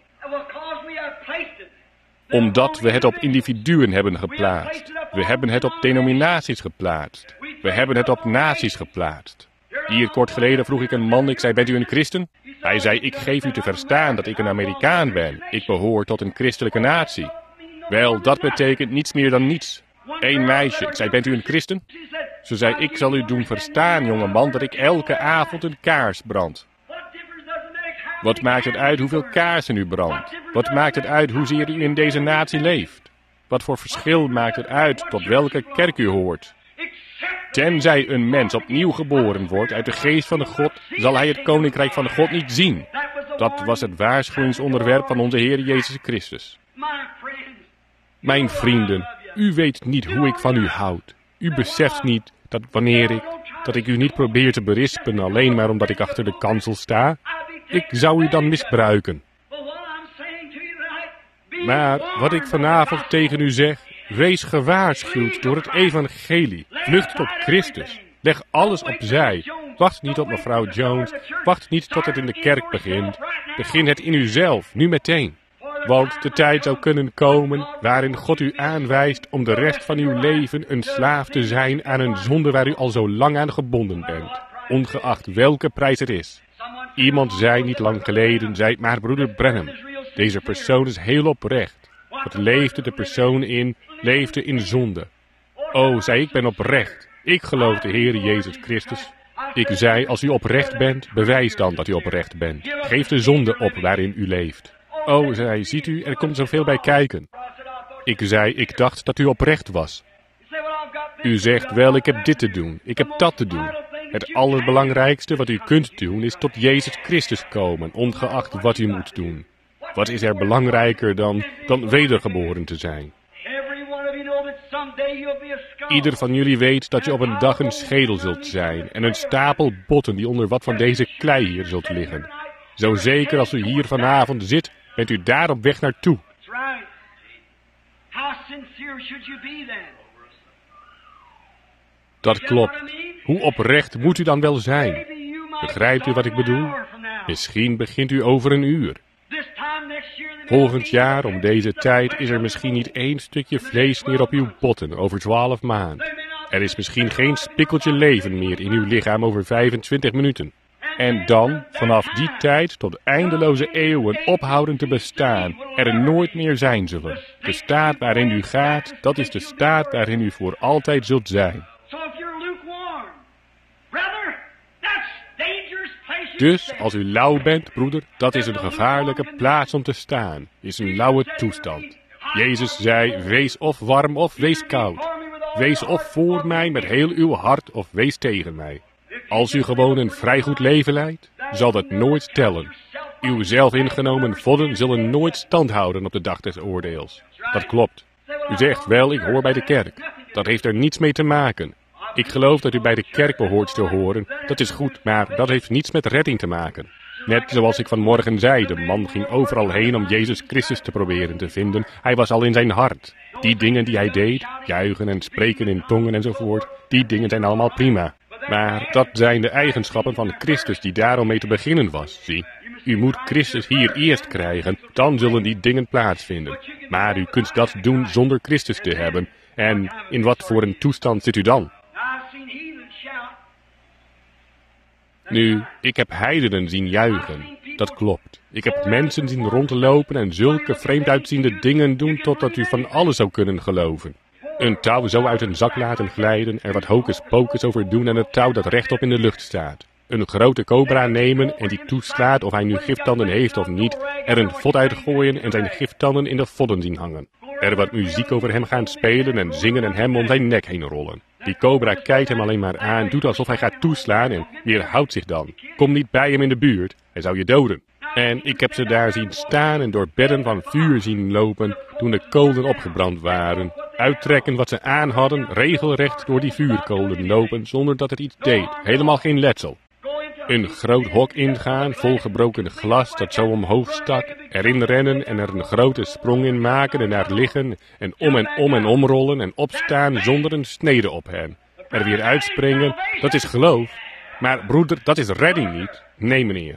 Omdat we het op individuen hebben geplaatst. We hebben het op denominaties geplaatst. We hebben het op naties geplaatst. Hier kort geleden vroeg ik een man, ik zei, bent u een christen? Hij zei, ik geef u te verstaan dat ik een Amerikaan ben. Ik behoor tot een christelijke natie. Wel, dat betekent niets meer dan niets. Eén meisje, ik zei, bent u een christen? Ze zei, ik zal u doen verstaan, jongeman, dat ik elke avond een kaars brand. Wat maakt het uit hoeveel kaarsen u brandt? Wat maakt het uit hoezeer u in deze natie leeft? Wat voor verschil maakt het uit tot welke kerk u hoort? Tenzij een mens opnieuw geboren wordt uit de geest van de God, zal hij het koninkrijk van de God niet zien. Dat was het waarschuwingsonderwerp van onze Heer Jezus Christus. Mijn vrienden, u weet niet hoe ik van u houd. U beseft niet dat wanneer ik, dat ik u niet probeer te berispen alleen maar omdat ik achter de kansel sta. Ik zou u dan misbruiken. Maar wat ik vanavond tegen u zeg, wees gewaarschuwd door het evangelie. Vlucht tot Christus. Leg alles opzij. Wacht niet op mevrouw Jones. Wacht niet tot het in de kerk begint. Begin het in uzelf, nu meteen. Want de tijd zou kunnen komen waarin God u aanwijst om de rest van uw leven een slaaf te zijn aan een zonde waar u al zo lang aan gebonden bent. Ongeacht welke prijs het is. Iemand zei niet lang geleden, zei maar broeder Branham, deze persoon is heel oprecht. Wat leefde de persoon in, leefde in zonde. O, zei ik ben oprecht. Ik geloof de Heer Jezus Christus. Ik zei, als u oprecht bent, bewijs dan dat u oprecht bent. Geef de zonde op waarin u leeft. O, zei, ziet u, er komt zoveel bij kijken. Ik zei, ik dacht dat u oprecht was. U zegt, wel, ik heb dit te doen, ik heb dat te doen. Het allerbelangrijkste wat u kunt doen is tot Jezus Christus komen, ongeacht wat u moet doen. Wat is er belangrijker dan, dan wedergeboren te zijn? Ieder van jullie weet dat je op een dag een schedel zult zijn en een stapel botten die onder wat van deze klei hier zult liggen. Zo zeker als u hier vanavond zit, bent u daar op weg naartoe. Dat klopt. Hoe oprecht moet u dan wel zijn? Begrijpt u wat ik bedoel? Misschien begint u over een uur. Volgend jaar om deze tijd is er misschien niet één stukje vlees meer op uw botten over twaalf maanden. Er is misschien geen spikkeltje leven meer in uw lichaam over vijfentwintig minuten. En dan, vanaf die tijd tot eindeloze eeuwen ophouden te bestaan, er nooit meer zijn zullen. De staat waarin u gaat, dat is de staat waarin u voor altijd zult zijn. Dus, als u lauw bent, broeder, dat is een gevaarlijke plaats om te staan. Is een lauwe toestand. Jezus zei, wees of warm of wees koud. Wees of voor mij met heel uw hart of wees tegen mij. Als u gewoon een vrij goed leven leidt, zal dat nooit tellen. Uw zelf ingenomen vodden zullen nooit stand houden op de dag des oordeels. Dat klopt. U zegt wel, ik hoor bij de kerk. Dat heeft er niets mee te maken. Ik geloof dat u bij de kerk behoort te horen. Dat is goed, maar dat heeft niets met redding te maken. Net zoals ik vanmorgen zei, de man ging overal heen om Jezus Christus te proberen te vinden. Hij was al in zijn hart. Die dingen die hij deed, juichen en spreken in tongen enzovoort, die dingen zijn allemaal prima. Maar dat zijn de eigenschappen van Christus die daarom mee te beginnen was, zie. U moet Christus hier eerst krijgen, dan zullen die dingen plaatsvinden. Maar u kunt dat doen zonder Christus te hebben. En in wat voor een toestand zit u dan? Nu, ik heb heidenen zien juichen. Dat klopt. Ik heb mensen zien rondlopen en zulke vreemd uitziende dingen doen totdat u van alles zou kunnen geloven. Een touw zo uit een zak laten glijden, er wat hocus pocus over doen en het touw dat rechtop in de lucht staat. Een grote cobra nemen en die toeslaat of hij nu giftanden heeft of niet, er een vod uitgooien en zijn giftanden in de vodden zien hangen. Er wat muziek over hem gaan spelen en zingen en hem om zijn nek heen rollen. Die cobra kijkt hem alleen maar aan, doet alsof hij gaat toeslaan en weerhoudt zich dan. Kom niet bij hem in de buurt, hij zou je doden. En ik heb ze daar zien staan en door bedden van vuur zien lopen toen de kolen opgebrand waren. Uittrekken wat ze aan hadden, regelrecht door die vuurkolen lopen zonder dat het iets deed. Helemaal geen letsel. Een groot hok ingaan, vol gebroken glas dat zo omhoog stak. Erin rennen en er een grote sprong in maken en daar liggen. En om en om en omrollen en opstaan zonder een snede op hen. Er weer uitspringen, dat is geloof. Maar broeder, dat is redding niet. Nee meneer.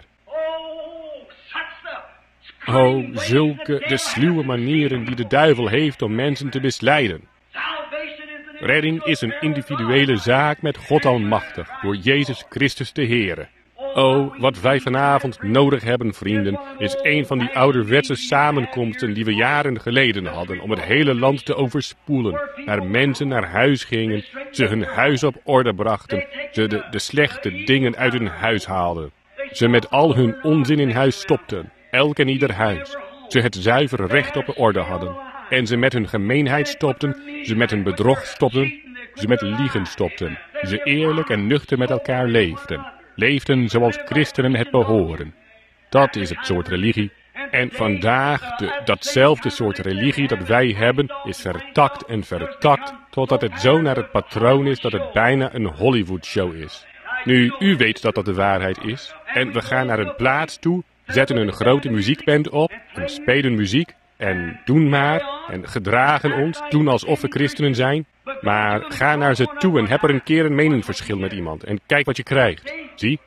Oh, zulke de sluwe manieren die de duivel heeft om mensen te misleiden. Redding is een individuele zaak met God Almachtig, door Jezus Christus de Heere. Oh, wat wij vanavond nodig hebben, vrienden, is een van die ouderwetse samenkomsten die we jaren geleden hadden, om het hele land te overspoelen, waar mensen naar huis gingen, ze hun huis op orde brachten, ze de, de slechte dingen uit hun huis haalden. Ze met al hun onzin in huis stopten, elk en ieder huis. Ze het zuivere recht op orde hadden. En ze met hun gemeenheid stopten, ze met hun bedrog stopten, ze met liegen stopten. Ze eerlijk en nuchter met elkaar leefden. Leefden zoals christenen het behoren. Dat is het soort religie. En vandaag, de, datzelfde soort religie dat wij hebben, is vertakt en vertakt, totdat het zo naar het patroon is dat het bijna een Hollywood-show is. Nu, u weet dat dat de waarheid is. En we gaan naar een plaats toe, zetten een grote muziekband op en spelen muziek. En doen maar, en gedragen ons, doen alsof we christenen zijn. Maar ga naar ze toe en heb er een keer een meningsverschil met iemand. En kijk wat je krijgt. Zie?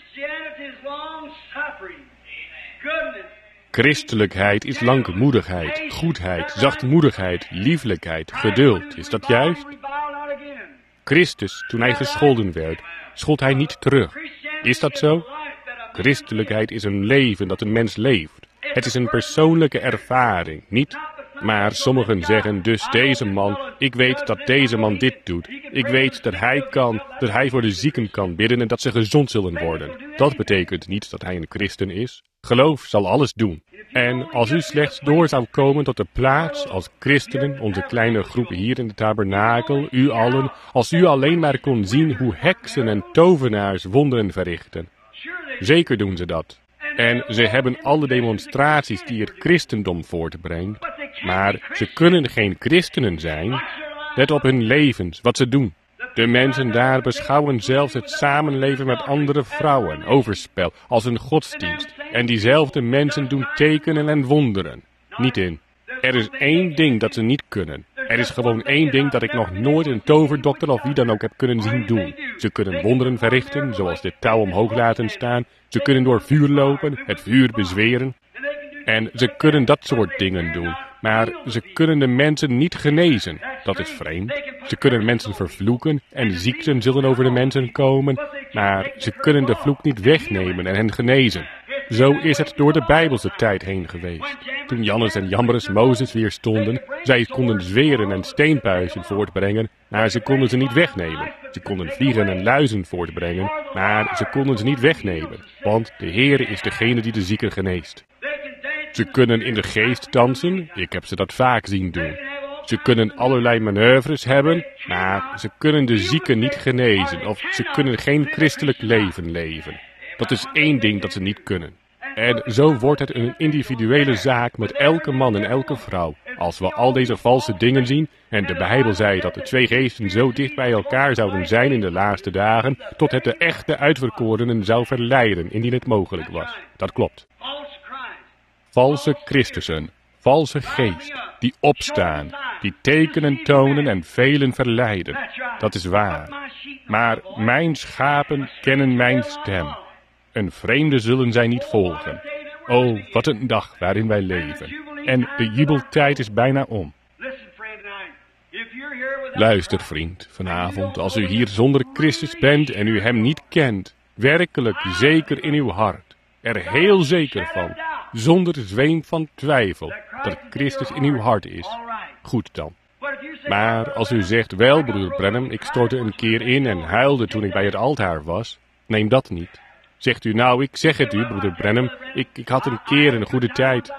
Christelijkheid is langmoedigheid, goedheid, zachtmoedigheid, lieflijkheid, geduld. Is dat juist? Christus, toen hij gescholden werd, schold hij niet terug. Is dat zo? Christelijkheid is een leven dat een mens leeft. Het is een persoonlijke ervaring, niet? Maar sommigen zeggen dus deze man, ik weet dat deze man dit doet. Ik weet dat hij kan, dat hij voor de zieken kan bidden en dat ze gezond zullen worden. Dat betekent niet dat hij een christen is. Geloof zal alles doen. En als u slechts door zou komen tot de plaats als christenen, onze kleine groep hier in de tabernakel, u allen, als u alleen maar kon zien hoe heksen en tovenaars wonderen verrichten. Zeker doen ze dat. En ze hebben alle demonstraties die het christendom voortbrengt, maar ze kunnen geen christenen zijn. Let op hun levens, wat ze doen. De mensen daar beschouwen zelfs het samenleven met andere vrouwen, overspel, als een godsdienst. En diezelfde mensen doen tekenen en wonderen. Niet in. Er is één ding dat ze niet kunnen. Er is gewoon één ding dat ik nog nooit een toverdokter of wie dan ook heb kunnen zien doen. Ze kunnen wonderen verrichten, zoals dit touw omhoog laten staan. Ze kunnen door vuur lopen, het vuur bezweren. En ze kunnen dat soort dingen doen. Maar ze kunnen de mensen niet genezen. Dat is vreemd. Ze kunnen mensen vervloeken en ziekten zullen over de mensen komen. Maar ze kunnen de vloek niet wegnemen en hen genezen. Zo is het door de Bijbelse tijd heen geweest. toen Jannes en Jambres Mozes weerstonden. Zij konden zweren en steenpuizen voortbrengen, maar ze konden ze niet wegnemen. Ze konden vliegen en luizen voortbrengen, maar ze konden ze niet wegnemen, want de Heere is degene die de zieken geneest. Ze kunnen in de geest dansen, ik heb ze dat vaak zien doen. Ze kunnen allerlei manoeuvres hebben, maar ze kunnen de zieken niet genezen of ze kunnen geen christelijk leven leven. Dat is één ding dat ze niet kunnen. En zo wordt het een individuele zaak met elke man en elke vrouw. Als we al deze valse dingen zien, en de Bijbel zei dat de twee geesten zo dicht bij elkaar zouden zijn in de laatste dagen, tot het de echte uitverkorenen zou verleiden, indien het mogelijk was. Dat klopt. Valse Christussen, valse geest, die opstaan, die tekenen tonen en velen verleiden. Dat is waar. Maar mijn schapen kennen mijn stem. Een vreemde zullen zij niet volgen. O, wat een dag waarin wij leven. En de jubeltijd is bijna om. Luister, vriend, vanavond, als u hier zonder Christus bent en u hem niet kent, werkelijk zeker in uw hart, er heel zeker van, zonder zweem van twijfel, dat Christus in uw hart is. Goed dan. Maar als u zegt, wel, broeder Branham, ik stortte een keer in en huilde toen ik bij het altaar was, neem dat niet. Zegt u, nou, ik zeg het u, broeder Branham, ik, ik had een keer een goede tijd.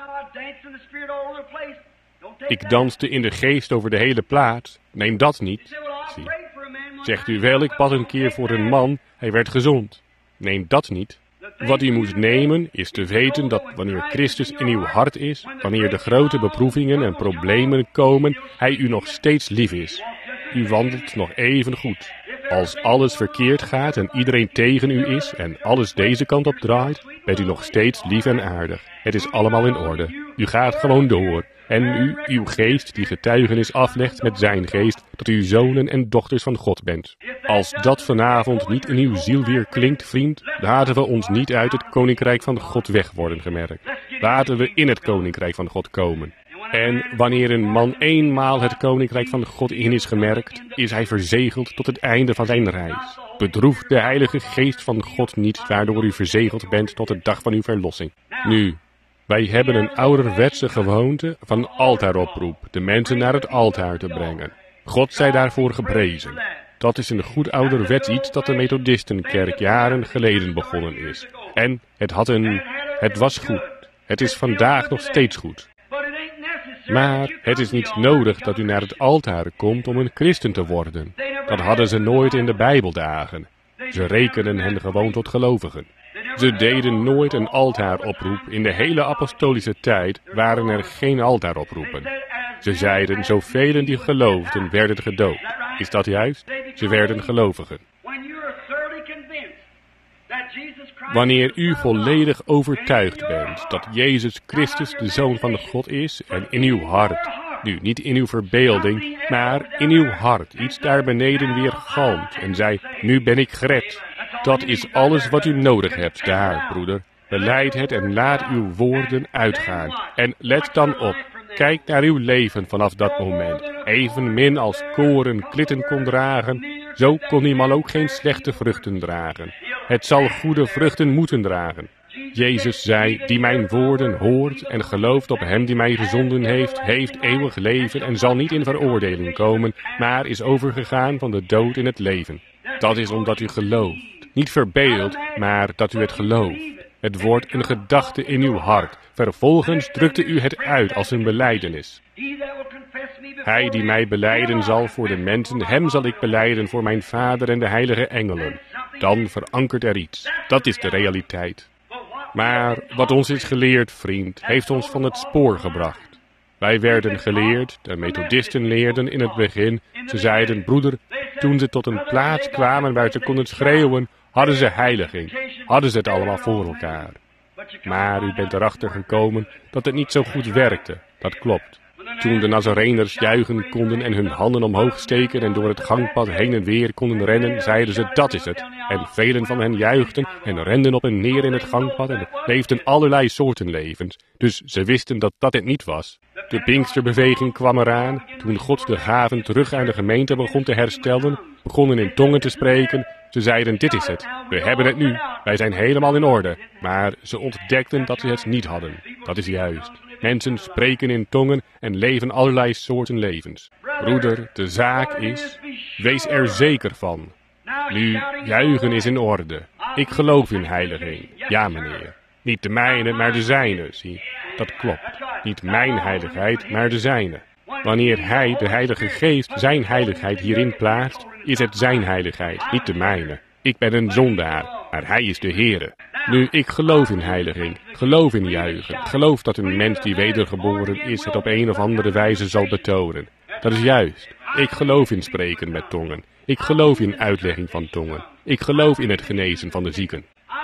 Ik danste in de geest over de hele plaats. Neem dat niet. Zie. Zegt u, wel, ik bad een keer voor een man, hij werd gezond. Neem dat niet. Wat u moet nemen, is te weten dat wanneer Christus in uw hart is, wanneer de grote beproevingen en problemen komen, hij u nog steeds lief is. U wandelt nog even goed. Als alles verkeerd gaat en iedereen tegen u is en alles deze kant op draait, bent u nog steeds lief en aardig. Het is allemaal in orde. U gaat gewoon door. En u, uw geest, die getuigenis aflegt met zijn geest, dat u zonen en dochters van God bent. Als dat vanavond niet in uw ziel weer klinkt, vriend, laten we ons niet uit het koninkrijk van God weg worden gemerkt. Laten we in het koninkrijk van God komen. En wanneer een man eenmaal het koninkrijk van God in is gemerkt, is hij verzegeld tot het einde van zijn reis. Bedroef de heilige geest van God niet, waardoor u verzegeld bent tot de dag van uw verlossing. Nu, wij hebben een ouderwetse gewoonte van altaaroproep, de mensen naar het altaar te brengen. God zij daarvoor geprezen. Dat is een goed ouderwets iets dat de Methodistenkerk jaren geleden begonnen is. En het had een... het was goed. Het is vandaag nog steeds goed. Maar het is niet nodig dat u naar het altaar komt om een christen te worden. Dat hadden ze nooit in de Bijbeldagen. Ze rekenen hen gewoon tot gelovigen. Ze deden nooit een altaaroproep. In de hele apostolische tijd waren er geen altaaroproepen. Ze zeiden, zoveel die geloofden werden gedoopt. Is dat juist? Ze werden gelovigen. Wanneer u volledig overtuigd bent dat Jezus Christus de Zoon van God is en in uw hart, nu niet in uw verbeelding, maar in uw hart iets daar beneden weer galmt en zei, nu ben ik gered. Dat is alles wat u nodig hebt daar, broeder. Belijd het en laat uw woorden uitgaan. En let dan op, kijk naar uw leven vanaf dat moment. Evenmin als koren klitten kon dragen, zo kon die man ook geen slechte vruchten dragen. Het zal goede vruchten moeten dragen. Jezus zei, die mijn woorden hoort en gelooft op hem die mij gezonden heeft, heeft eeuwig leven en zal niet in veroordeling komen, maar is overgegaan van de dood in het leven. Dat is omdat u gelooft. Niet verbeeld, maar dat u het gelooft. Het wordt een gedachte in uw hart. Vervolgens drukte u het uit als een belijdenis. Hij die mij belijden zal voor de mensen, hem zal ik belijden voor mijn Vader en de heilige engelen. Dan verankert er iets. Dat is de realiteit. Maar wat ons is geleerd, vriend, heeft ons van het spoor gebracht. Wij werden geleerd, de Methodisten leerden in het begin. Ze zeiden, broeder, toen ze tot een plaats kwamen waar ze konden schreeuwen, hadden ze heiliging, hadden ze het allemaal voor elkaar. Maar u bent erachter gekomen dat het niet zo goed werkte, dat klopt. Toen de Nazareners juichen konden en hun handen omhoog steken en door het gangpad heen en weer konden rennen, zeiden ze, dat is het. En velen van hen juichten en renden op en neer in het gangpad en leefden allerlei soorten levens. Dus ze wisten dat dat het niet was. De Pinksterbeweging kwam eraan, toen God de gaven terug aan de gemeente begon te herstellen, begonnen in tongen te spreken. Ze zeiden, dit is het, we hebben het nu, wij zijn helemaal in orde. Maar ze ontdekten dat ze het niet hadden, dat is juist. Mensen spreken in tongen en leven allerlei soorten levens. Broeder, de zaak is, wees er zeker van. Nu, juichen is in orde. Ik geloof in heiliging. Ja, meneer. Niet de mijne, maar de zijne, zie. Dat klopt. Niet mijn heiligheid, maar de zijne. Wanneer Hij, de Heilige Geest, zijn heiligheid hierin plaatst, is het zijn heiligheid, niet de mijne. Ik ben een zondaar, maar Hij is de Heere. Nu, ik geloof in heiliging, geloof in juichen, geloof dat een mens die wedergeboren is het op een of andere wijze zal betonen. Dat is juist. Ik geloof in spreken met tongen. Ik geloof in uitlegging van tongen. Ik geloof in het genezen van de zieken.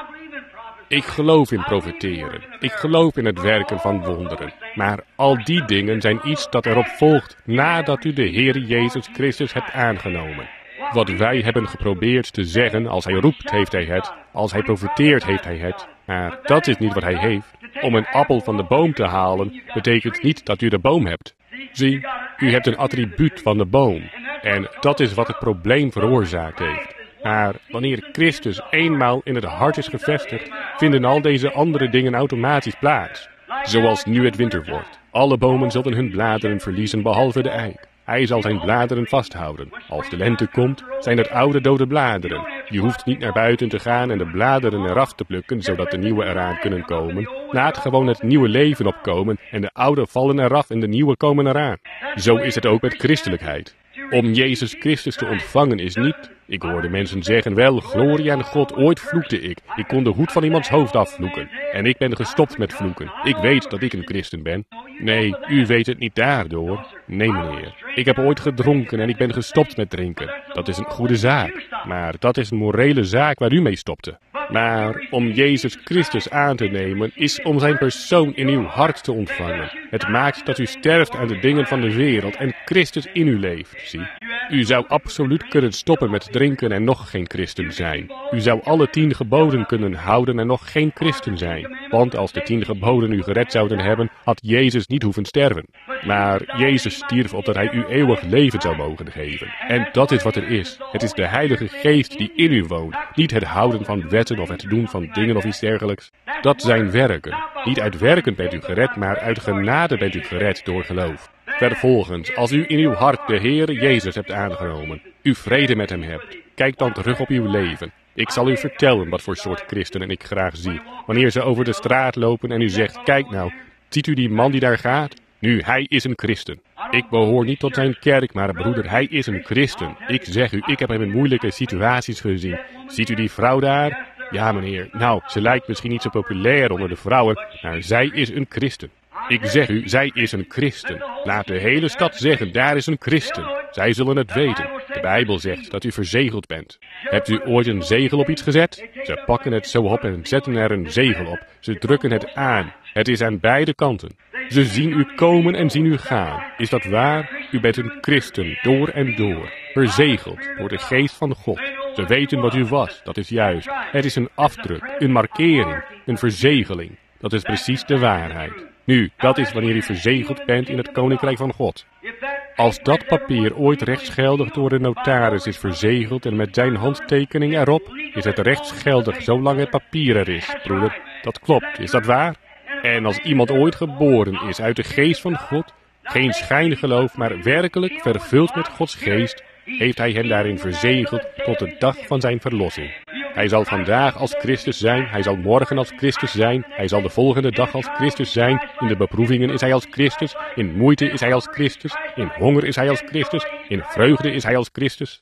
Ik geloof in profeteren. Ik geloof in het werken van wonderen. Maar al die dingen zijn iets dat erop volgt nadat u de Heer Jezus Christus hebt aangenomen. Wat wij hebben geprobeerd te zeggen, als Hij roept heeft Hij het, als Hij profeteert heeft Hij het. Maar dat is niet wat Hij heeft. Om een appel van de boom te halen, betekent niet dat u de boom hebt. Zie, u hebt een attribuut van de boom. En dat is wat het probleem veroorzaakt heeft. Maar wanneer Christus eenmaal in het hart is gevestigd, vinden al deze andere dingen automatisch plaats. Zoals nu het winter wordt. Alle bomen zullen hun bladeren verliezen behalve de eik. Hij zal zijn bladeren vasthouden. Als de lente komt, zijn het oude dode bladeren. Je hoeft niet naar buiten te gaan en de bladeren eraf te plukken, zodat de nieuwe eraan kunnen komen. Laat gewoon het nieuwe leven opkomen en de oude vallen eraf en de nieuwe komen eraan. Zo is het ook met christelijkheid. Om Jezus Christus te ontvangen is niet... Ik hoorde mensen zeggen, wel, glorie aan God, ooit vloekte ik. Ik kon de hoed van iemands hoofd afvloeken. En ik ben gestopt met vloeken. Ik weet dat ik een christen ben. Nee, u weet het niet daardoor. Nee, meneer. Ik heb ooit gedronken en ik ben gestopt met drinken. Dat is een goede zaak. Maar dat is een morele zaak waar u mee stopte. Maar om Jezus Christus aan te nemen, is om zijn persoon in uw hart te ontvangen. Het maakt dat u sterft aan de dingen van de wereld en Christus in u leeft, zie. U zou absoluut kunnen stoppen met drinken en nog geen christen zijn. U zou alle tien geboden kunnen houden en nog geen christen zijn. Want als de tien geboden u gered zouden hebben, had Jezus niet hoeven sterven. Maar Jezus stierf opdat hij u eeuwig leven zou mogen geven. En dat is wat er is. Het is de Heilige Geest die in u woont. Niet het houden van wetten of het doen van dingen of iets dergelijks. Dat zijn werken. Niet uit werken bent u gered, maar uit genade bent u gered door geloof. Vervolgens, als u in uw hart de Heere Jezus hebt aangenomen, u vrede met hem hebt, kijk dan terug op uw leven. Ik zal u vertellen wat voor soort christenen ik graag zie. Wanneer ze over de straat lopen en u zegt, kijk nou, ziet u die man die daar gaat? Nu, hij is een christen. Ik behoor niet tot zijn kerk, maar broeder, hij is een christen. Ik zeg u, ik heb hem in moeilijke situaties gezien. Ziet u die vrouw daar? Ja, meneer, nou, ze lijkt misschien niet zo populair onder de vrouwen, maar zij is een christen. Ik zeg u, zij is een christen. Laat de hele stad zeggen, daar is een christen. Zij zullen het weten. De Bijbel zegt dat u verzegeld bent. Hebt u ooit een zegel op iets gezet? Ze pakken het zo op en zetten er een zegel op. Ze drukken het aan. Het is aan beide kanten. Ze zien u komen en zien u gaan. Is dat waar? U bent een christen, door en door. Verzegeld door de geest van God. Ze weten wat u was, dat is juist. Het is een afdruk, een markering, een verzegeling. Dat is precies de waarheid. Nu, dat is wanneer u verzegeld bent in het Koninkrijk van God. Als dat papier ooit rechtsgeldig door de notaris is verzegeld en met zijn handtekening erop, is het rechtsgeldig zolang het papier er is, broeder. Dat klopt, is dat waar? En als iemand ooit geboren is uit de geest van God, geen schijngeloof, maar werkelijk vervuld met Gods geest, heeft hij hen daarin verzegeld tot de dag van zijn verlossing. Hij zal vandaag als Christus zijn, hij zal morgen als Christus zijn, hij zal de volgende dag als Christus zijn, in de beproevingen is hij als Christus, in moeite is hij als Christus, in honger is hij als Christus, in vreugde is hij als Christus.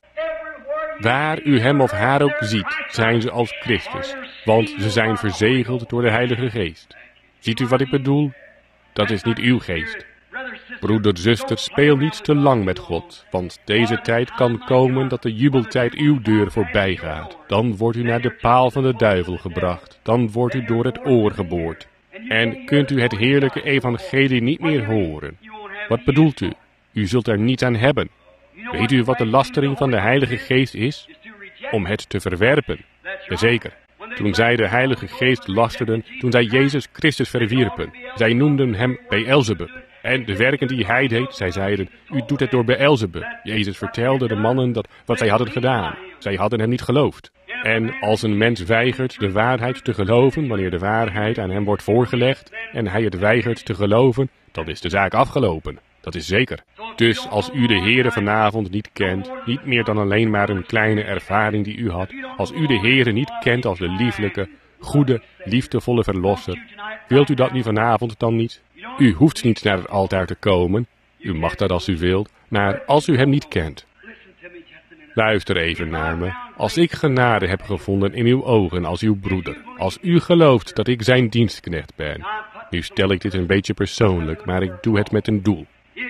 Waar u hem of haar ook ziet, zijn ze als Christus, want ze zijn verzegeld door de Heilige Geest. Ziet u wat ik bedoel? Dat is niet uw geest. Broeder, zuster, speel niet te lang met God, want deze tijd kan komen dat de jubeltijd uw deur voorbij gaat. Dan wordt u naar de paal van de duivel gebracht, dan wordt u door het oor geboord. En kunt u het heerlijke evangelie niet meer horen. Wat bedoelt u? U zult er niets aan hebben. Weet u wat de lastering van de Heilige Geest is? Om het te verwerpen. Jazeker. Toen zij de Heilige Geest lasterden, toen zij Jezus Christus verwierpen. Zij noemden hem Beelzebub. En de werken die hij deed, zij zeiden, u doet het door Beelzebub. Jezus vertelde de mannen dat wat zij hadden gedaan. Zij hadden hem niet geloofd. En als een mens weigert de waarheid te geloven, wanneer de waarheid aan hem wordt voorgelegd en hij het weigert te geloven, dan is de zaak afgelopen. Dat is zeker. Dus als u de Heere vanavond niet kent, niet meer dan alleen maar een kleine ervaring die u had, als u de Heere niet kent als de lieflijke, goede, liefdevolle verlosser, wilt u dat nu vanavond dan niet? U hoeft niet naar het altaar te komen, u mag dat als u wilt, maar als u hem niet kent. Luister even naar me. Als ik genade heb gevonden in uw ogen als uw broeder, als u gelooft dat ik zijn dienstknecht ben, nu stel ik dit een beetje persoonlijk, maar ik doe het met een doel.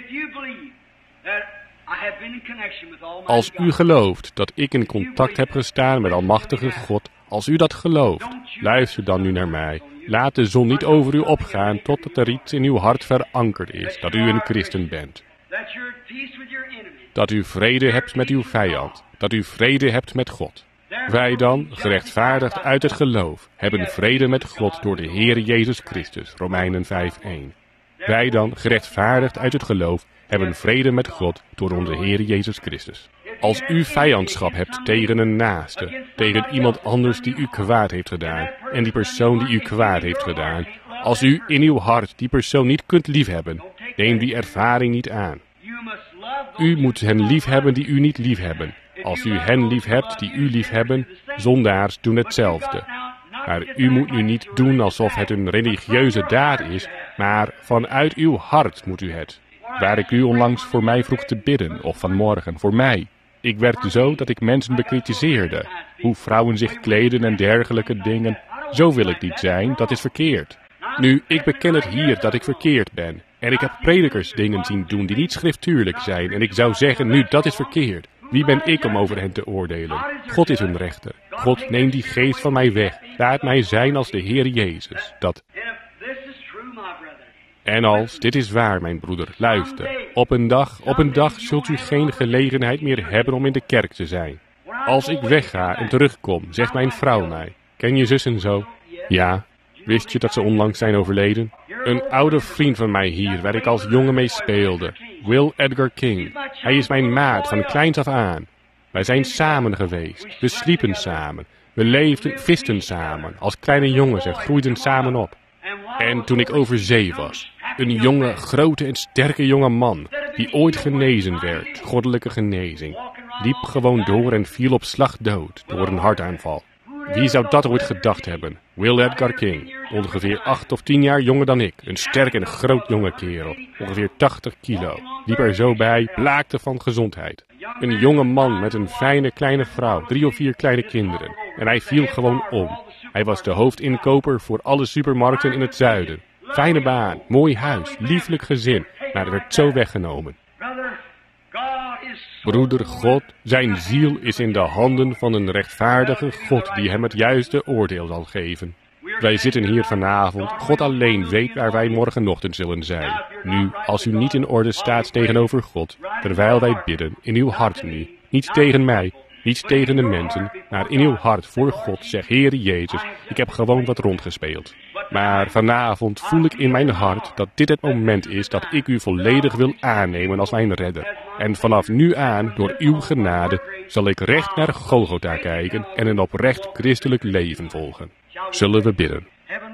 Als u gelooft dat ik in contact heb gestaan met Almachtige God, als u dat gelooft, luister dan nu naar mij. Laat de zon niet over u opgaan totdat er iets in uw hart verankerd is, dat u een christen bent. Dat u vrede hebt met uw vijand, dat u vrede hebt met God. Wij dan, gerechtvaardigd uit het geloof, hebben vrede met God door de Heer Jezus Christus, Romeinen vijf één. Wij dan, gerechtvaardigd uit het geloof, hebben vrede met God door onze Heer Jezus Christus. Als u vijandschap hebt tegen een naaste, tegen iemand anders die u kwaad heeft gedaan, en die persoon die u kwaad heeft gedaan, als u in uw hart die persoon niet kunt liefhebben, neem die ervaring niet aan. U moet hen liefhebben die u niet liefhebben. Als u hen liefhebt die u liefhebben, zondaars doen hetzelfde. Maar u moet nu niet doen alsof het een religieuze daad is, maar vanuit uw hart moet u het. Waar ik u onlangs voor mij vroeg te bidden, of vanmorgen voor mij. Ik werkte zo dat ik mensen bekritiseerde. Hoe vrouwen zich kleden en dergelijke dingen. Zo wil ik niet zijn, dat is verkeerd. Nu, ik beken het hier dat ik verkeerd ben. En ik heb predikers dingen zien doen die niet schriftuurlijk zijn. En ik zou zeggen, nu, dat is verkeerd. Wie ben ik om over hen te oordelen? God is een rechter. God, neem die geest van mij weg. Laat mij zijn als de Heer Jezus. Dat... En als, dit is waar, mijn broeder, luister. Op een dag, op een dag zult u geen gelegenheid meer hebben om in de kerk te zijn. Als ik wegga en terugkom, zegt mijn vrouw mij. Ken je zus en zo? Ja. Wist je dat ze onlangs zijn overleden? Een oude vriend van mij hier, waar ik als jongen mee speelde. Will Edgar King. Hij is mijn maat van kleins af aan. Wij zijn samen geweest. We sliepen samen. We leefden, visten samen, als kleine jongens en groeiden samen op. En toen ik over zee was, een jonge, grote en sterke jonge man, die ooit genezen werd, goddelijke genezing, liep gewoon door en viel op slag dood door een hartaanval. Wie zou dat ooit gedacht hebben? Will Edgar King, ongeveer acht of tien jaar jonger dan ik, een sterk en groot jonge kerel, ongeveer tachtig kilo, liep er zo bij, blaakte van gezondheid. Een jonge man met een fijne kleine vrouw, drie of vier kleine kinderen, en hij viel gewoon om. Hij was de hoofdinkoper voor alle supermarkten in het zuiden. Fijne baan, mooi huis, lieflijk gezin, maar hij werd zo weggenomen. Broeder, God, zijn ziel is in de handen van een rechtvaardige God die hem het juiste oordeel zal geven. Wij zitten hier vanavond, God alleen weet waar wij morgenochtend zullen zijn. Nu, als u niet in orde staat tegenover God, terwijl wij bidden, in uw hart nu, niet tegen mij, niet tegen de mensen, maar in uw hart voor God, zeg Heer Jezus, ik heb gewoon wat rondgespeeld. Maar vanavond voel ik in mijn hart dat dit het moment is dat ik u volledig wil aannemen als mijn redder. En vanaf nu aan, door uw genade, zal ik recht naar Golgotha kijken en een oprecht christelijk leven volgen. Zullen we bidden.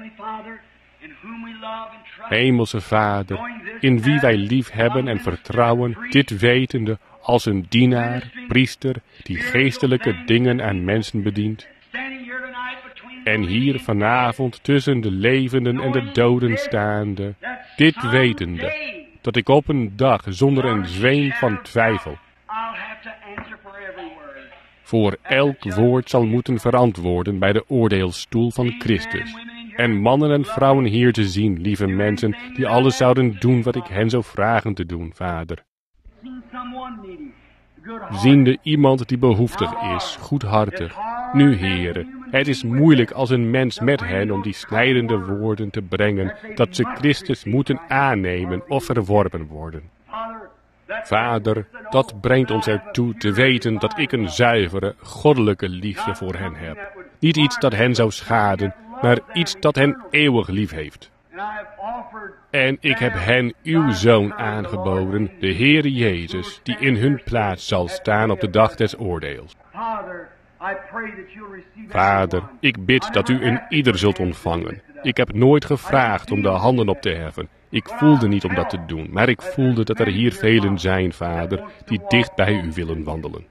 Hemelse Vader, in wie wij lief hebben en vertrouwen, dit wetende, als een dienaar, priester, die geestelijke dingen aan mensen bedient. En hier vanavond tussen de levenden en de doden staande, dit wetende, dat ik op een dag zonder een zweem van twijfel voor elk woord zal moeten verantwoorden bij de oordeelstoel van Christus. En mannen en vrouwen hier te zien, lieve mensen, die alles zouden doen wat ik hen zou vragen te doen, Vader. Ziende iemand die behoeftig is, goedhartig. Nu, Heere, het is moeilijk als een mens met hen om die snijdende woorden te brengen, dat ze Christus moeten aannemen of verworpen worden. Vader, dat brengt ons ertoe te weten dat ik een zuivere, goddelijke liefde voor hen heb. Niet iets dat hen zou schaden, maar iets dat hen eeuwig lief heeft. En ik heb hen uw Zoon aangeboden, de Heere Jezus, die in hun plaats zal staan op de dag des oordeels. Vader, ik bid dat u een ieder zult ontvangen. Ik heb nooit gevraagd om de handen op te heffen. Ik voelde niet om dat te doen, maar ik voelde dat er hier velen zijn, Vader, die dicht bij u willen wandelen.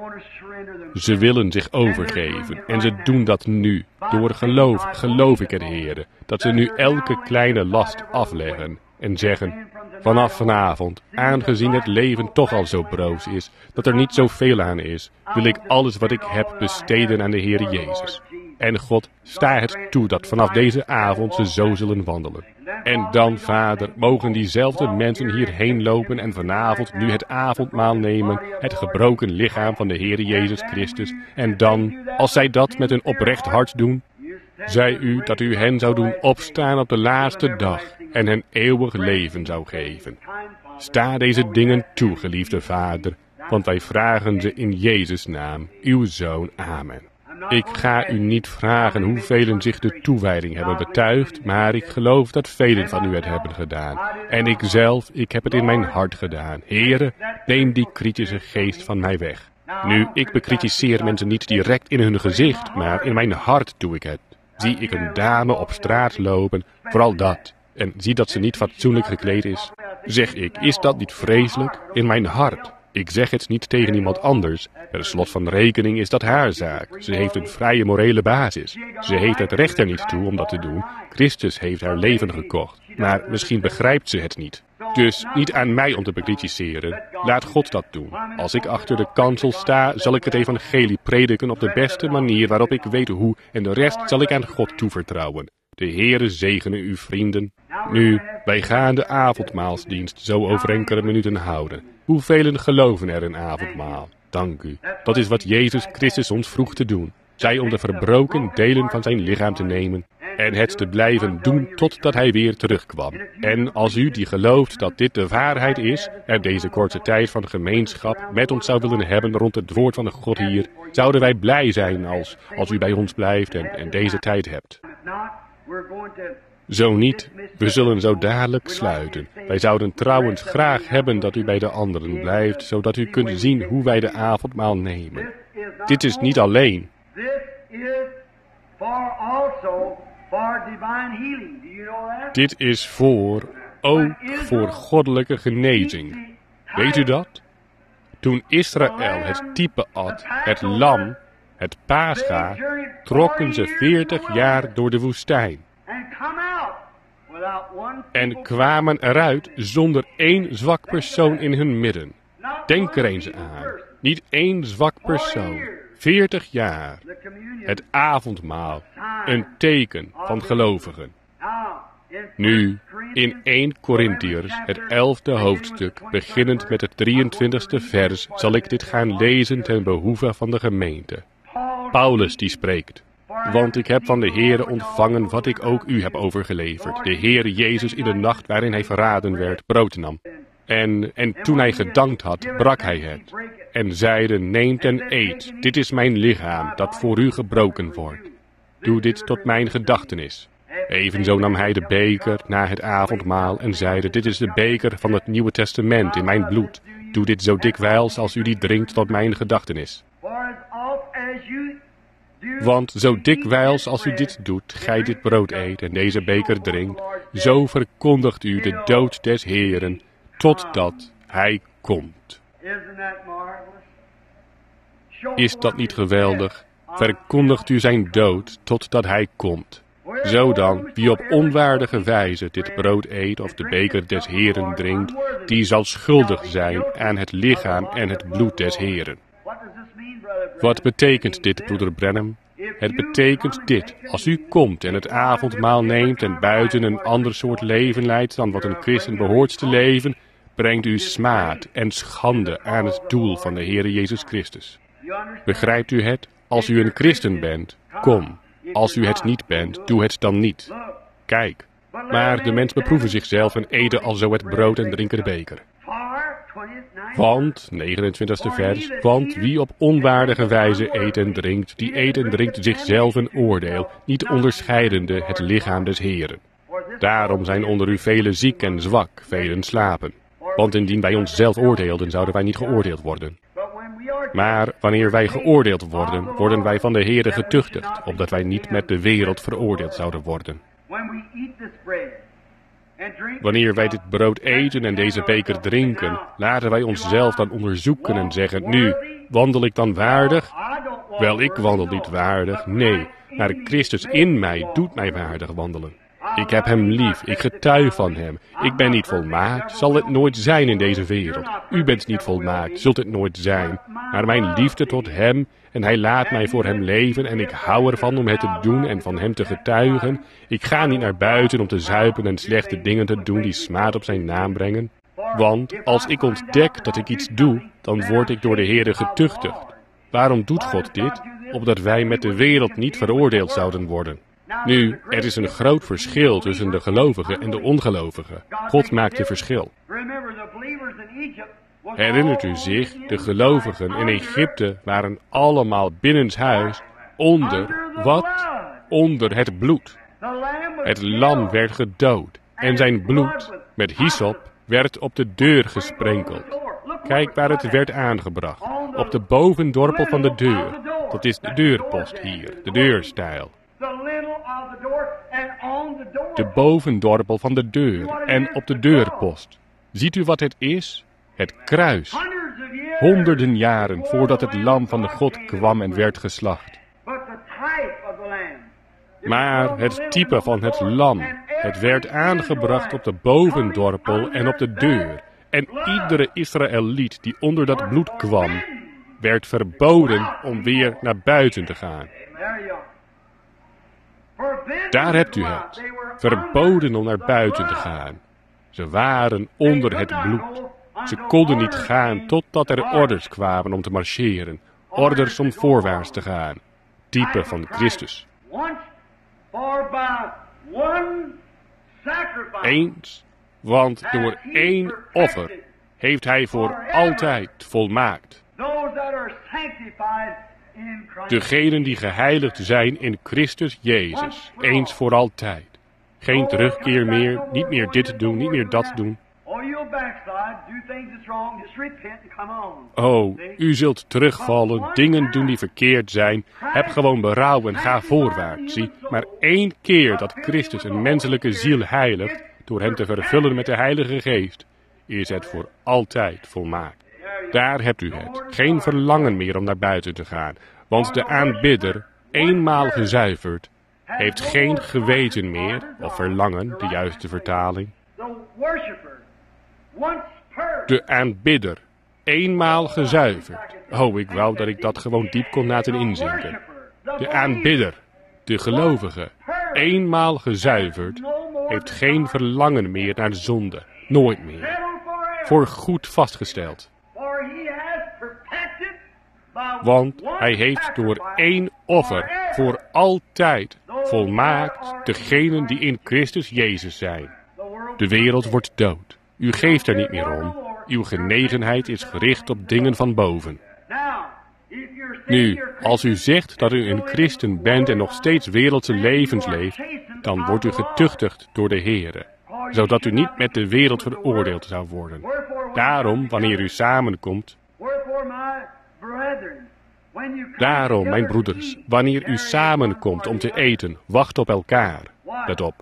Ze willen zich overgeven en ze doen dat nu. Door geloof geloof ik het, Heere, dat ze nu elke kleine last afleggen en zeggen: vanaf vanavond, aangezien het leven toch al zo broos is, dat er niet zoveel aan is, wil ik alles wat ik heb besteden aan de Heere Jezus. En God, sta het toe dat vanaf deze avond ze zo zullen wandelen. En dan, Vader, mogen diezelfde mensen hierheen lopen en vanavond nu het avondmaal nemen, het gebroken lichaam van de Heere Jezus Christus. En dan, als zij dat met een oprecht hart doen, zei u dat u hen zou doen opstaan op de laatste dag en hen eeuwig leven zou geven. Sta deze dingen toe, geliefde Vader, want wij vragen ze in Jezus' naam, uw Zoon. Amen. Ik ga u niet vragen hoeveel zich de toewijding hebben betuigd, maar ik geloof dat velen van u het hebben gedaan. En ik zelf, ik heb het in mijn hart gedaan. Heere, neem die kritische geest van mij weg. Nu, ik bekritiseer mensen niet direct in hun gezicht, maar in mijn hart doe ik het. Zie ik een dame op straat lopen, vooral dat, en zie dat ze niet fatsoenlijk gekleed is, zeg ik, is dat niet vreselijk? In mijn hart. Ik zeg het niet tegen iemand anders. Per slot van rekening is dat haar zaak. Ze heeft een vrije morele basis. Ze heeft het recht er niet toe om dat te doen. Christus heeft haar leven gekocht. Maar misschien begrijpt ze het niet. Dus niet aan mij om te bekritiseren. Laat God dat doen. Als ik achter de kansel sta, zal ik het evangelie prediken op de beste manier waarop ik weet hoe. En de rest zal ik aan God toevertrouwen. De Heere zegene uw vrienden. Nu, wij gaan de avondmaalsdienst zo over enkele minuten houden. Hoevelen geloven er een avondmaal? Dank u. Dat is wat Jezus Christus ons vroeg te doen. Zij om de verbroken delen van zijn lichaam te nemen en het te blijven doen totdat hij weer terugkwam. En als u die gelooft dat dit de waarheid is en deze korte tijd van gemeenschap met ons zou willen hebben rond het woord van de God hier, zouden wij blij zijn als, als u bij ons blijft en, en deze tijd hebt. Zo niet, we zullen zo dadelijk sluiten. Wij zouden trouwens graag hebben dat u bij de anderen blijft, zodat u kunt zien hoe wij de avondmaal nemen. Dit is niet alleen. Dit is voor, ook voor goddelijke genezing. Weet u dat? Toen Israël het type at, het lam, het paascha, trokken ze veertig jaar door de woestijn. En kwamen eruit zonder één zwak persoon in hun midden. Denk er eens aan. Niet één zwak persoon. Veertig jaar. Het avondmaal. Een teken van gelovigen. Nu, in Eerste Korintiërs, het elfde hoofdstuk, beginnend met het drieëntwintigste vers, zal ik dit gaan lezen ten behoeve van de gemeente. Paulus die spreekt. Want ik heb van de Heere ontvangen wat ik ook u heb overgeleverd. De Heere Jezus in de nacht waarin hij verraden werd, brood nam. En, en toen hij gedankt had, brak hij het. En zeide, neemt en eet, dit is mijn lichaam, dat voor u gebroken wordt. Doe dit tot mijn gedachtenis. Evenzo nam hij de beker na het avondmaal en zeide, dit is de beker van het Nieuwe Testament in mijn bloed. Doe dit zo dikwijls als u die drinkt tot mijn gedachtenis. Want zo dikwijls als u dit doet, gij dit brood eet en deze beker drinkt, zo verkondigt u de dood des Heeren, totdat hij komt. Is dat niet geweldig? Verkondigt u zijn dood, totdat hij komt. Zo dan, wie op onwaardige wijze dit brood eet of de beker des Heeren drinkt, die zal schuldig zijn aan het lichaam en het bloed des Heeren. Wat betekent dit, broeder Branham? Het betekent dit, als u komt en het avondmaal neemt en buiten een ander soort leven leidt dan wat een christen behoort te leven, brengt u smaad en schande aan het doel van de Heere Jezus Christus. Begrijpt u het? Als u een christen bent, kom. Als u het niet bent, doe het dan niet. Kijk, maar de mens beproeven zichzelf en eten alzo het brood en drinken de beker. Want, negenentwintigste vers, want wie op onwaardige wijze eet en drinkt, die eet en drinkt zichzelf een oordeel, niet onderscheidende het lichaam des Heeren. Daarom zijn onder u velen ziek en zwak, velen slapen. Want indien wij ons zelf oordeelden, zouden wij niet geoordeeld worden. Maar wanneer wij geoordeeld worden, worden wij van de Heere getuchtigd, opdat wij niet met de wereld veroordeeld zouden worden. Wanneer wij dit brood eten en deze beker drinken, laten wij onszelf dan onderzoeken en zeggen, nu, wandel ik dan waardig? Wel, ik wandel niet waardig, nee, maar Christus in mij doet mij waardig wandelen. Ik heb hem lief, ik getuig van hem. Ik ben niet volmaakt, zal het nooit zijn in deze wereld. U bent niet volmaakt, zult het nooit zijn. Maar mijn liefde tot hem, en hij laat mij voor hem leven, en ik hou ervan om het te doen en van hem te getuigen. Ik ga niet naar buiten om te zuipen en slechte dingen te doen die smaad op zijn naam brengen. Want als ik ontdek dat ik iets doe, dan word ik door de Heere getuchtigd. Waarom doet God dit? Opdat wij met de wereld niet veroordeeld zouden worden. Nu, er is een groot verschil tussen de gelovigen en de ongelovigen. God maakt een verschil. Herinnert u zich, de gelovigen in Egypte waren allemaal binnenshuis onder, wat? Onder het bloed. Het lam werd gedood en zijn bloed, met hyssop, werd op de deur gesprenkeld. Kijk waar het werd aangebracht. Op de bovendorpel van de deur. Dat is de deurpost hier, de deurstijl. De bovendorpel van de deur en op de deurpost. Ziet u wat het is? Het kruis. Honderden jaren voordat het lam van de God kwam en werd geslacht. Maar het type van het lam, het werd aangebracht op de bovendorpel en op de deur. En iedere Israëliet die onder dat bloed kwam, werd verboden om weer naar buiten te gaan. Daar hebt u het. Verboden om naar buiten te gaan. Ze waren onder het bloed. Ze konden niet gaan totdat er orders kwamen om te marcheren. Orders om voorwaarts te gaan. Type van Christus. Eens, want door één offer heeft hij voor altijd volmaakt. Degenen die geheiligd zijn in Christus Jezus, eens voor altijd. Geen terugkeer meer, niet meer dit doen, niet meer dat doen. Oh, u zult terugvallen, dingen doen die verkeerd zijn. Heb gewoon berouw en ga voorwaarts, zie. Maar één keer dat Christus een menselijke ziel heiligt, door hem te vervullen met de Heilige Geest, is het voor altijd volmaakt. Daar hebt u het. Geen verlangen meer om naar buiten te gaan. Want de aanbidder, eenmaal gezuiverd, heeft geen geweten meer, of verlangen, de juiste vertaling. De aanbidder, eenmaal gezuiverd. Oh, ik wou dat ik dat gewoon diep kon laten inzinken. De aanbidder, de gelovige, eenmaal gezuiverd, heeft geen verlangen meer naar de zonde. Nooit meer. Voor goed vastgesteld. Want hij heeft door één offer voor altijd volmaakt degenen die in Christus Jezus zijn. De wereld wordt dood. U geeft er niet meer om. Uw genegenheid is gericht op dingen van boven. Nu, als u zegt dat u een christen bent en nog steeds wereldse levens leeft, dan wordt u getuchtigd door de Heere, zodat u niet met de wereld veroordeeld zou worden. Daarom, wanneer u samenkomt, Daarom, mijn broeders, wanneer u samenkomt om te eten, wacht op elkaar. Let op.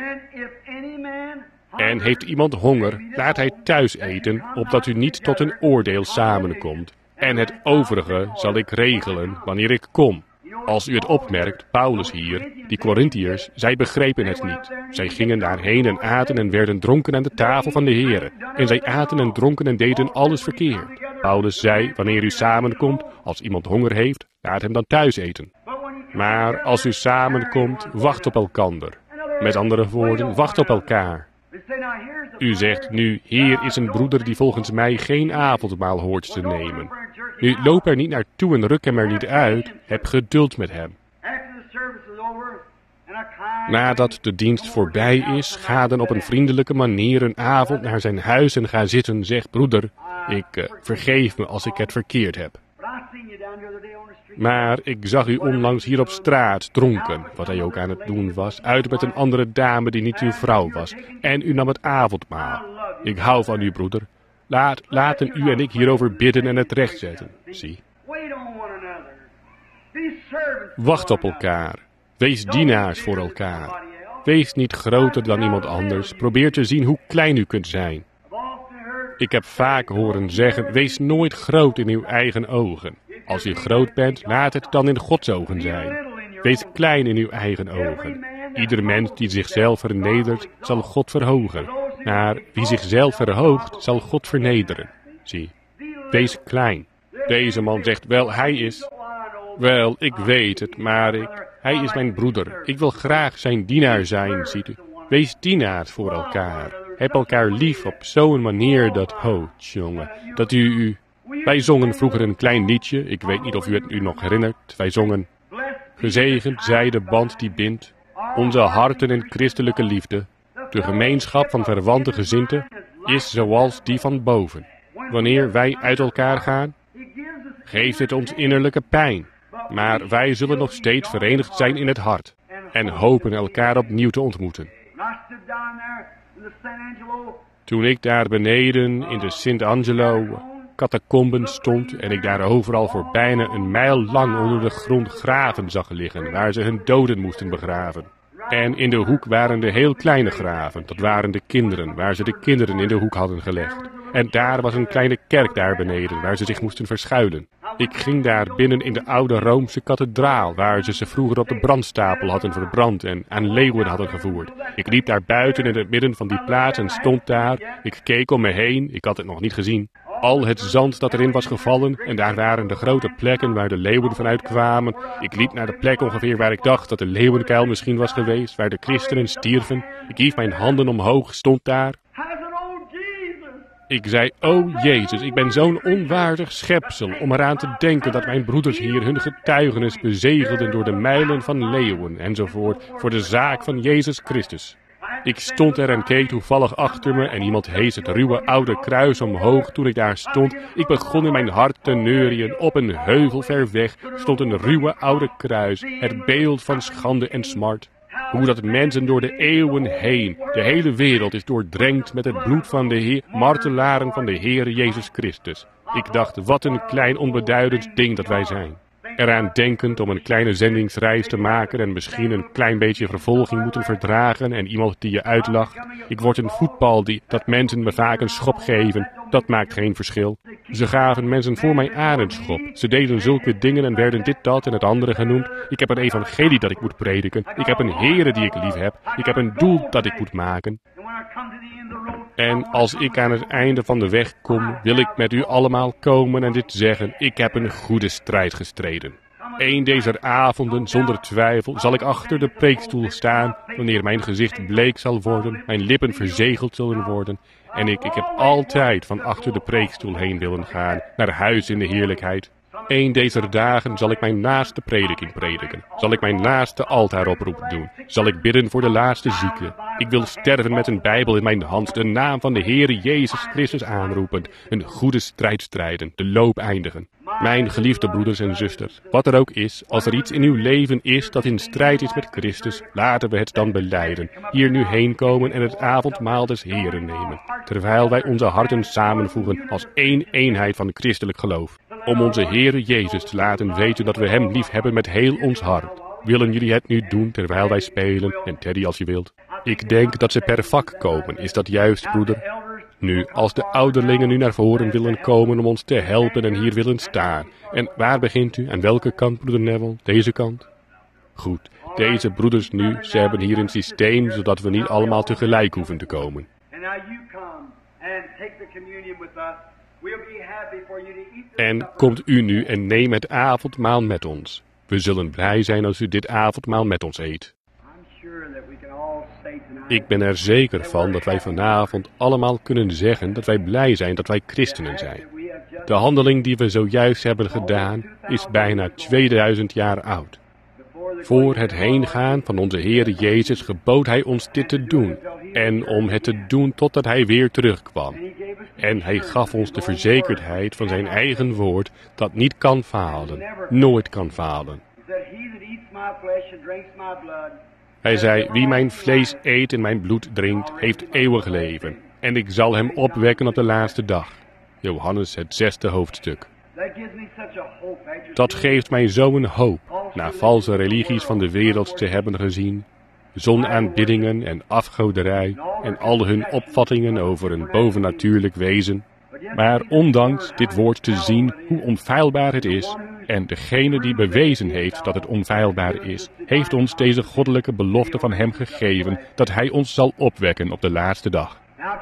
En heeft iemand honger, laat hij thuis eten, opdat u niet tot een oordeel samenkomt. En het overige zal ik regelen wanneer ik kom. Als u het opmerkt, Paulus hier, die Korintiërs, zij begrepen het niet. Zij gingen daarheen en aten en werden dronken aan de tafel van de Heere. En zij aten en dronken en deden alles verkeerd. Paulus zei, wanneer u samenkomt, als iemand honger heeft, laat hem dan thuis eten. Maar als u samenkomt, wacht op elkander. Met andere woorden, wacht op elkaar. U zegt nu, hier is een broeder die volgens mij geen avondmaal hoort te nemen. Nu, loop er niet naartoe en ruk hem er niet uit. Heb geduld met hem. Nadat de dienst voorbij is, ga dan op een vriendelijke manier een avond naar zijn huis en ga zitten. Zeg, broeder, ik uh, vergeef me als ik het verkeerd heb. Maar ik zag u onlangs hier op straat dronken, wat hij ook aan het doen was, uit met een andere dame die niet uw vrouw was. En u nam het avondmaal. Ik hou van u, broeder. Laat, laten u en ik hierover bidden en het rechtzetten. Zie. Wacht op elkaar. Wees dienaars voor elkaar. Wees niet groter dan iemand anders. Probeer te zien hoe klein u kunt zijn. Ik heb vaak horen zeggen, wees nooit groot in uw eigen ogen. Als u groot bent, laat het dan in Gods ogen zijn. Wees klein in uw eigen ogen. Ieder mens die zichzelf vernedert, zal God verhogen. Maar wie zichzelf verhoogt, zal God vernederen. Zie, wees klein. Deze man zegt, wel, hij is... Wel, ik weet het, maar ik... Hij is mijn broeder. Ik wil graag zijn dienaar zijn, ziet u. Wees dienaars voor elkaar. Heb elkaar lief op zo'n manier dat... Oh, jongen, dat u... u... Wij zongen vroeger een klein liedje. Ik weet niet of u het u nog herinnert. Wij zongen... Gezegend zij de band die bindt. Onze harten in christelijke liefde. De gemeenschap van verwante gezinten is zoals die van boven. Wanneer wij uit elkaar gaan, geeft het ons innerlijke pijn. Maar wij zullen nog steeds verenigd zijn in het hart. En hopen elkaar opnieuw te ontmoeten. Toen ik daar beneden in de Sint-Angelo catacomben stond en ik daar overal voor bijna een mijl lang onder de grond graven zag liggen, waar ze hun doden moesten begraven. En in de hoek waren de heel kleine graven, dat waren de kinderen, waar ze de kinderen in de hoek hadden gelegd. En daar was een kleine kerk daar beneden, waar ze zich moesten verschuilen. Ik ging daar binnen in de oude Roomse kathedraal, waar ze ze vroeger op de brandstapel hadden verbrand en aan leeuwen hadden gevoerd. Ik liep daar buiten in het midden van die plaats en stond daar. Ik keek om me heen, ik had het nog niet gezien. Al het zand dat erin was gevallen en daar waren de grote plekken waar de leeuwen vanuit kwamen. Ik liep naar de plek ongeveer waar ik dacht dat de leeuwenkuil misschien was geweest, waar de christenen stierven. Ik hief mijn handen omhoog, stond daar. Ik zei, o Jezus, ik ben zo'n onwaardig schepsel om eraan te denken dat mijn broeders hier hun getuigenis bezegelden door de mijlen van leeuwen enzovoort voor de zaak van Jezus Christus. Ik stond er en keek toevallig achter me en iemand hees het ruwe oude kruis omhoog toen ik daar stond. Ik begon in mijn hart te neurien. Op een heuvel ver weg stond een ruwe oude kruis, het beeld van schande en smart. Hoe dat mensen door de eeuwen heen, de hele wereld is doordrenkt met het bloed van de Heer, martelaren van de Heer Jezus Christus. Ik dacht, wat een klein onbeduidend ding dat wij zijn. Eraan denkend om een kleine zendingsreis te maken en misschien een klein beetje vervolging moeten verdragen en iemand die je uitlacht. Ik word een voetbal die, dat mensen me vaak een schop geven, dat maakt geen verschil. Ze gaven mensen voor mij aan een schop. Ze deden zulke dingen en werden dit, dat en het andere genoemd. Ik heb een evangelie dat ik moet prediken. Ik heb een Heere die ik lief heb. Ik heb een doel dat ik moet maken. En als ik aan het einde van de weg kom, wil ik met u allemaal komen en dit zeggen. Ik heb een goede strijd gestreden. Een dezer avonden, zonder twijfel, zal ik achter de preekstoel staan, wanneer mijn gezicht bleek zal worden, mijn lippen verzegeld zullen worden. En ik, ik heb altijd van achter de preekstoel heen willen gaan, naar huis in de heerlijkheid. Een dezer dagen zal ik mijn naaste prediking prediken. Zal ik mijn naaste altaaroproep doen. Zal ik bidden voor de laatste zieken. Ik wil sterven met een Bijbel in mijn hand, de naam van de Heere Jezus Christus aanroepend. Een goede strijd strijden, de loop eindigen. Mijn geliefde broeders en zusters, wat er ook is, als er iets in uw leven is dat in strijd is met Christus, laten we het dan belijden. Hier nu heen komen en het avondmaal des Heeren nemen. Terwijl wij onze harten samenvoegen als één eenheid van christelijk geloof. Om onze Heere Jezus te laten weten dat we hem lief hebben met heel ons hart. Willen jullie het nu doen terwijl wij spelen? En Teddy als je wilt. Ik denk dat ze per vak komen. Is dat juist, broeder? Nu, als de ouderlingen nu naar voren willen komen om ons te helpen en hier willen staan. En waar begint u? Aan welke kant, broeder Neville? Deze kant? Goed, deze broeders nu, ze hebben hier een systeem zodat we niet allemaal tegelijk hoeven te komen. En komt u nu en neem het avondmaal met ons. We zullen blij zijn als u dit avondmaal met ons eet. Ik ben er zeker van dat wij vanavond allemaal kunnen zeggen dat wij blij zijn dat wij christenen zijn. De handeling die we zojuist hebben gedaan is bijna tweeduizend jaar oud. Voor het heengaan van onze Heer Jezus gebood Hij ons dit te doen en om het te doen totdat Hij weer terugkwam. En Hij gaf ons de verzekerdheid van Zijn eigen woord dat niet kan falen, nooit kan falen. Hij zei, wie mijn vlees eet en mijn bloed drinkt, heeft eeuwig leven. En ik zal hem opwekken op de laatste dag. Johannes het zesde hoofdstuk. Dat geeft mij zo'n hoop, na valse religies van de wereld te hebben gezien, zonaanbiddingen en afgoderij en al hun opvattingen over een bovennatuurlijk wezen. Maar ondanks dit woord te zien hoe onfeilbaar het is, en degene die bewezen heeft dat het onfeilbaar is, heeft ons deze goddelijke belofte van hem gegeven, dat hij ons zal opwekken op de laatste dag.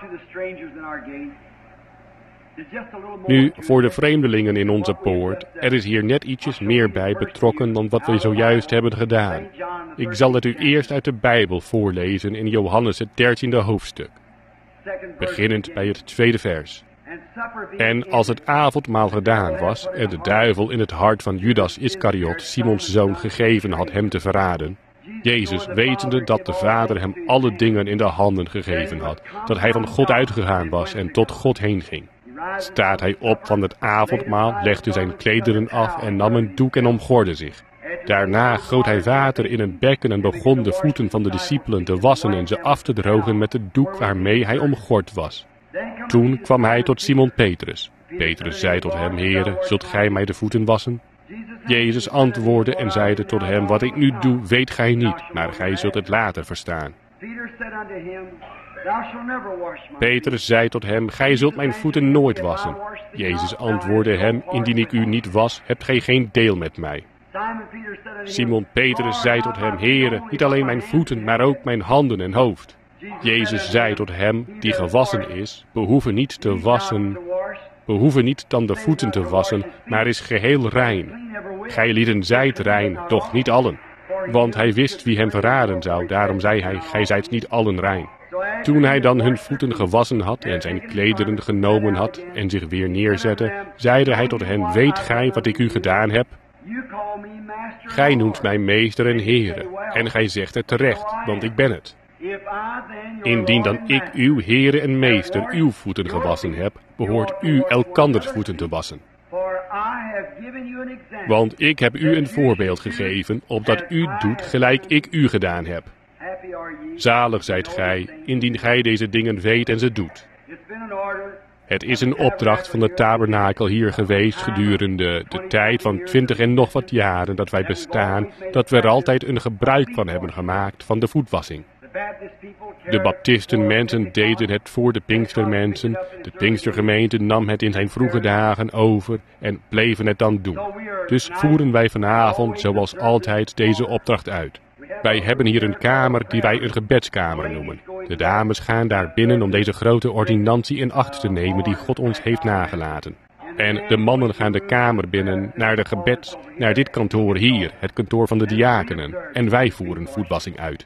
Nu, voor de vreemdelingen in onze poort, er is hier net ietsjes meer bij betrokken dan wat we zojuist hebben gedaan. Ik zal het u eerst uit de Bijbel voorlezen in Johannes het dertiende hoofdstuk, beginnend bij het tweede vers. En als het avondmaal gedaan was en de duivel in het hart van Judas Iskariot, Simons zoon, gegeven had hem te verraden, Jezus, wetende dat de Vader hem alle dingen in de handen gegeven had, dat hij van God uitgegaan was en tot God heen ging, staat hij op van het avondmaal, legde zijn klederen af en nam een doek en omgorde zich. Daarna goot hij water in een bekken en begon de voeten van de discipelen te wassen en ze af te drogen met de doek waarmee hij omgord was. Toen kwam hij tot Simon Petrus. Petrus zei tot hem, Heere, zult gij mij de voeten wassen? Jezus antwoordde en zeide tot hem, wat ik nu doe, weet gij niet, maar gij zult het later verstaan. Petrus zei tot hem, gij zult mijn voeten nooit wassen. Jezus antwoordde hem, indien ik u niet was, hebt gij geen deel met mij. Simon Petrus zei tot hem, Heere, niet alleen mijn voeten, maar ook mijn handen en hoofd. Jezus zei tot hem, die gewassen is, behoeven niet te wassen, behoeven niet dan de voeten te wassen, maar is geheel rein. Gij lieden zijt rein, doch niet allen. Want hij wist wie hem verraden zou, daarom zei hij, gij zijt niet allen rein. Toen hij dan hun voeten gewassen had en zijn klederen genomen had en zich weer neerzette, zeide hij tot hen, weet gij wat ik u gedaan heb? Gij noemt mij meester en Heere, en gij zegt het terecht, want ik ben het. Indien dan ik uw Heere en Meester uw voeten gewassen heb, behoort u elkanders voeten te wassen. Want ik heb u een voorbeeld gegeven, opdat u doet gelijk ik u gedaan heb. Zalig zijt gij, indien gij deze dingen weet en ze doet. Het is een opdracht van de tabernakel hier geweest gedurende de tijd van twintig en nog wat jaren dat wij bestaan, dat we er altijd een gebruik van hebben gemaakt van de voetwassing. De baptistenmensen deden het voor de Pinkstermensen, de Pinkstergemeente nam het in zijn vroege dagen over en bleven het dan doen. Dus voeren wij vanavond zoals altijd deze opdracht uit. Wij hebben hier een kamer die wij een gebedskamer noemen. De dames gaan daar binnen om deze grote ordinantie in acht te nemen die God ons heeft nagelaten. En de mannen gaan de kamer binnen naar de gebed, naar dit kantoor hier, het kantoor van de diakenen. En wij voeren voetwassing uit.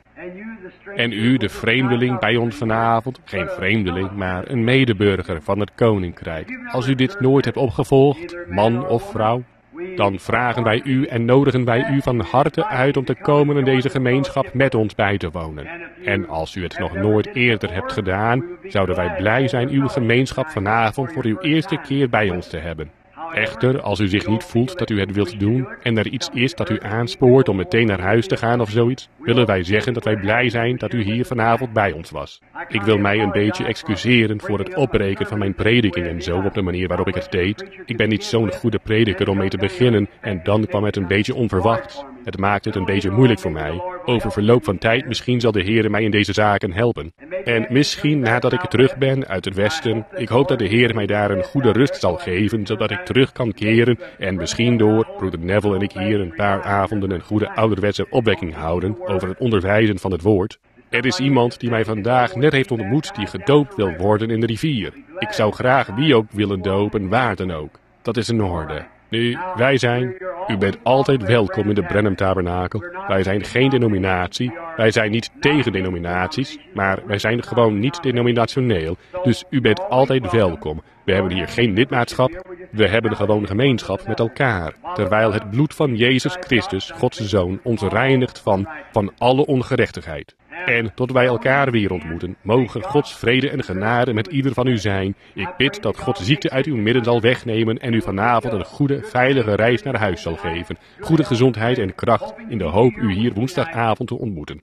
En u, de vreemdeling bij ons vanavond, geen vreemdeling, maar een medeburger van het koninkrijk. Als u dit nooit hebt opgevolgd, man of vrouw, dan vragen wij u en nodigen wij u van harte uit om te komen in deze gemeenschap met ons bij te wonen. En als u het nog nooit eerder hebt gedaan, zouden wij blij zijn uw gemeenschap vanavond voor uw eerste keer bij ons te hebben. Echter, als u zich niet voelt dat u het wilt doen en er iets is dat u aanspoort om meteen naar huis te gaan of zoiets, willen wij zeggen dat wij blij zijn dat u hier vanavond bij ons was. Ik wil mij een beetje excuseren voor het opbreken van mijn prediking en zo op de manier waarop ik het deed. Ik ben niet zo'n goede prediker om mee te beginnen en dan kwam het een beetje onverwachts. Het maakt het een beetje moeilijk voor mij. Over verloop van tijd misschien zal de Heer mij in deze zaken helpen. En misschien nadat ik terug ben uit het westen, ik hoop dat de Heer mij daar een goede rust zal geven, zodat ik terug kan keren en misschien door broeder Neville en ik hier een paar avonden een goede ouderwetse opwekking houden over het onderwijzen van het woord. Er is iemand die mij vandaag net heeft ontmoet die gedoopt wil worden in de rivier. Ik zou graag wie ook willen dopen, waar dan ook. Dat is in orde. Nu, wij zijn, u bent altijd welkom in de Brenham Tabernakel. Wij zijn geen denominatie, wij zijn niet tegen denominaties, maar wij zijn gewoon niet denominationeel. Dus u bent altijd welkom. We hebben hier geen lidmaatschap, we hebben gewoon gemeenschap met elkaar. Terwijl het bloed van Jezus Christus, Gods Zoon, ons reinigt van, van alle ongerechtigheid. En tot wij elkaar weer ontmoeten, mogen Gods vrede en genade met ieder van u zijn. Ik bid dat God ziekte uit uw midden zal wegnemen en u vanavond een goede, veilige reis naar huis zal geven. Goede gezondheid en kracht in de hoop u hier woensdagavond te ontmoeten.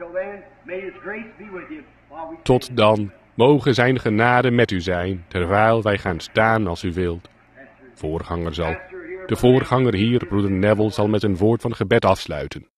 Tot dan, mogen zijn genade met u zijn, terwijl wij gaan staan als u wilt. voorganger zal. De voorganger hier, broeder Neville, zal met een woord van gebed afsluiten.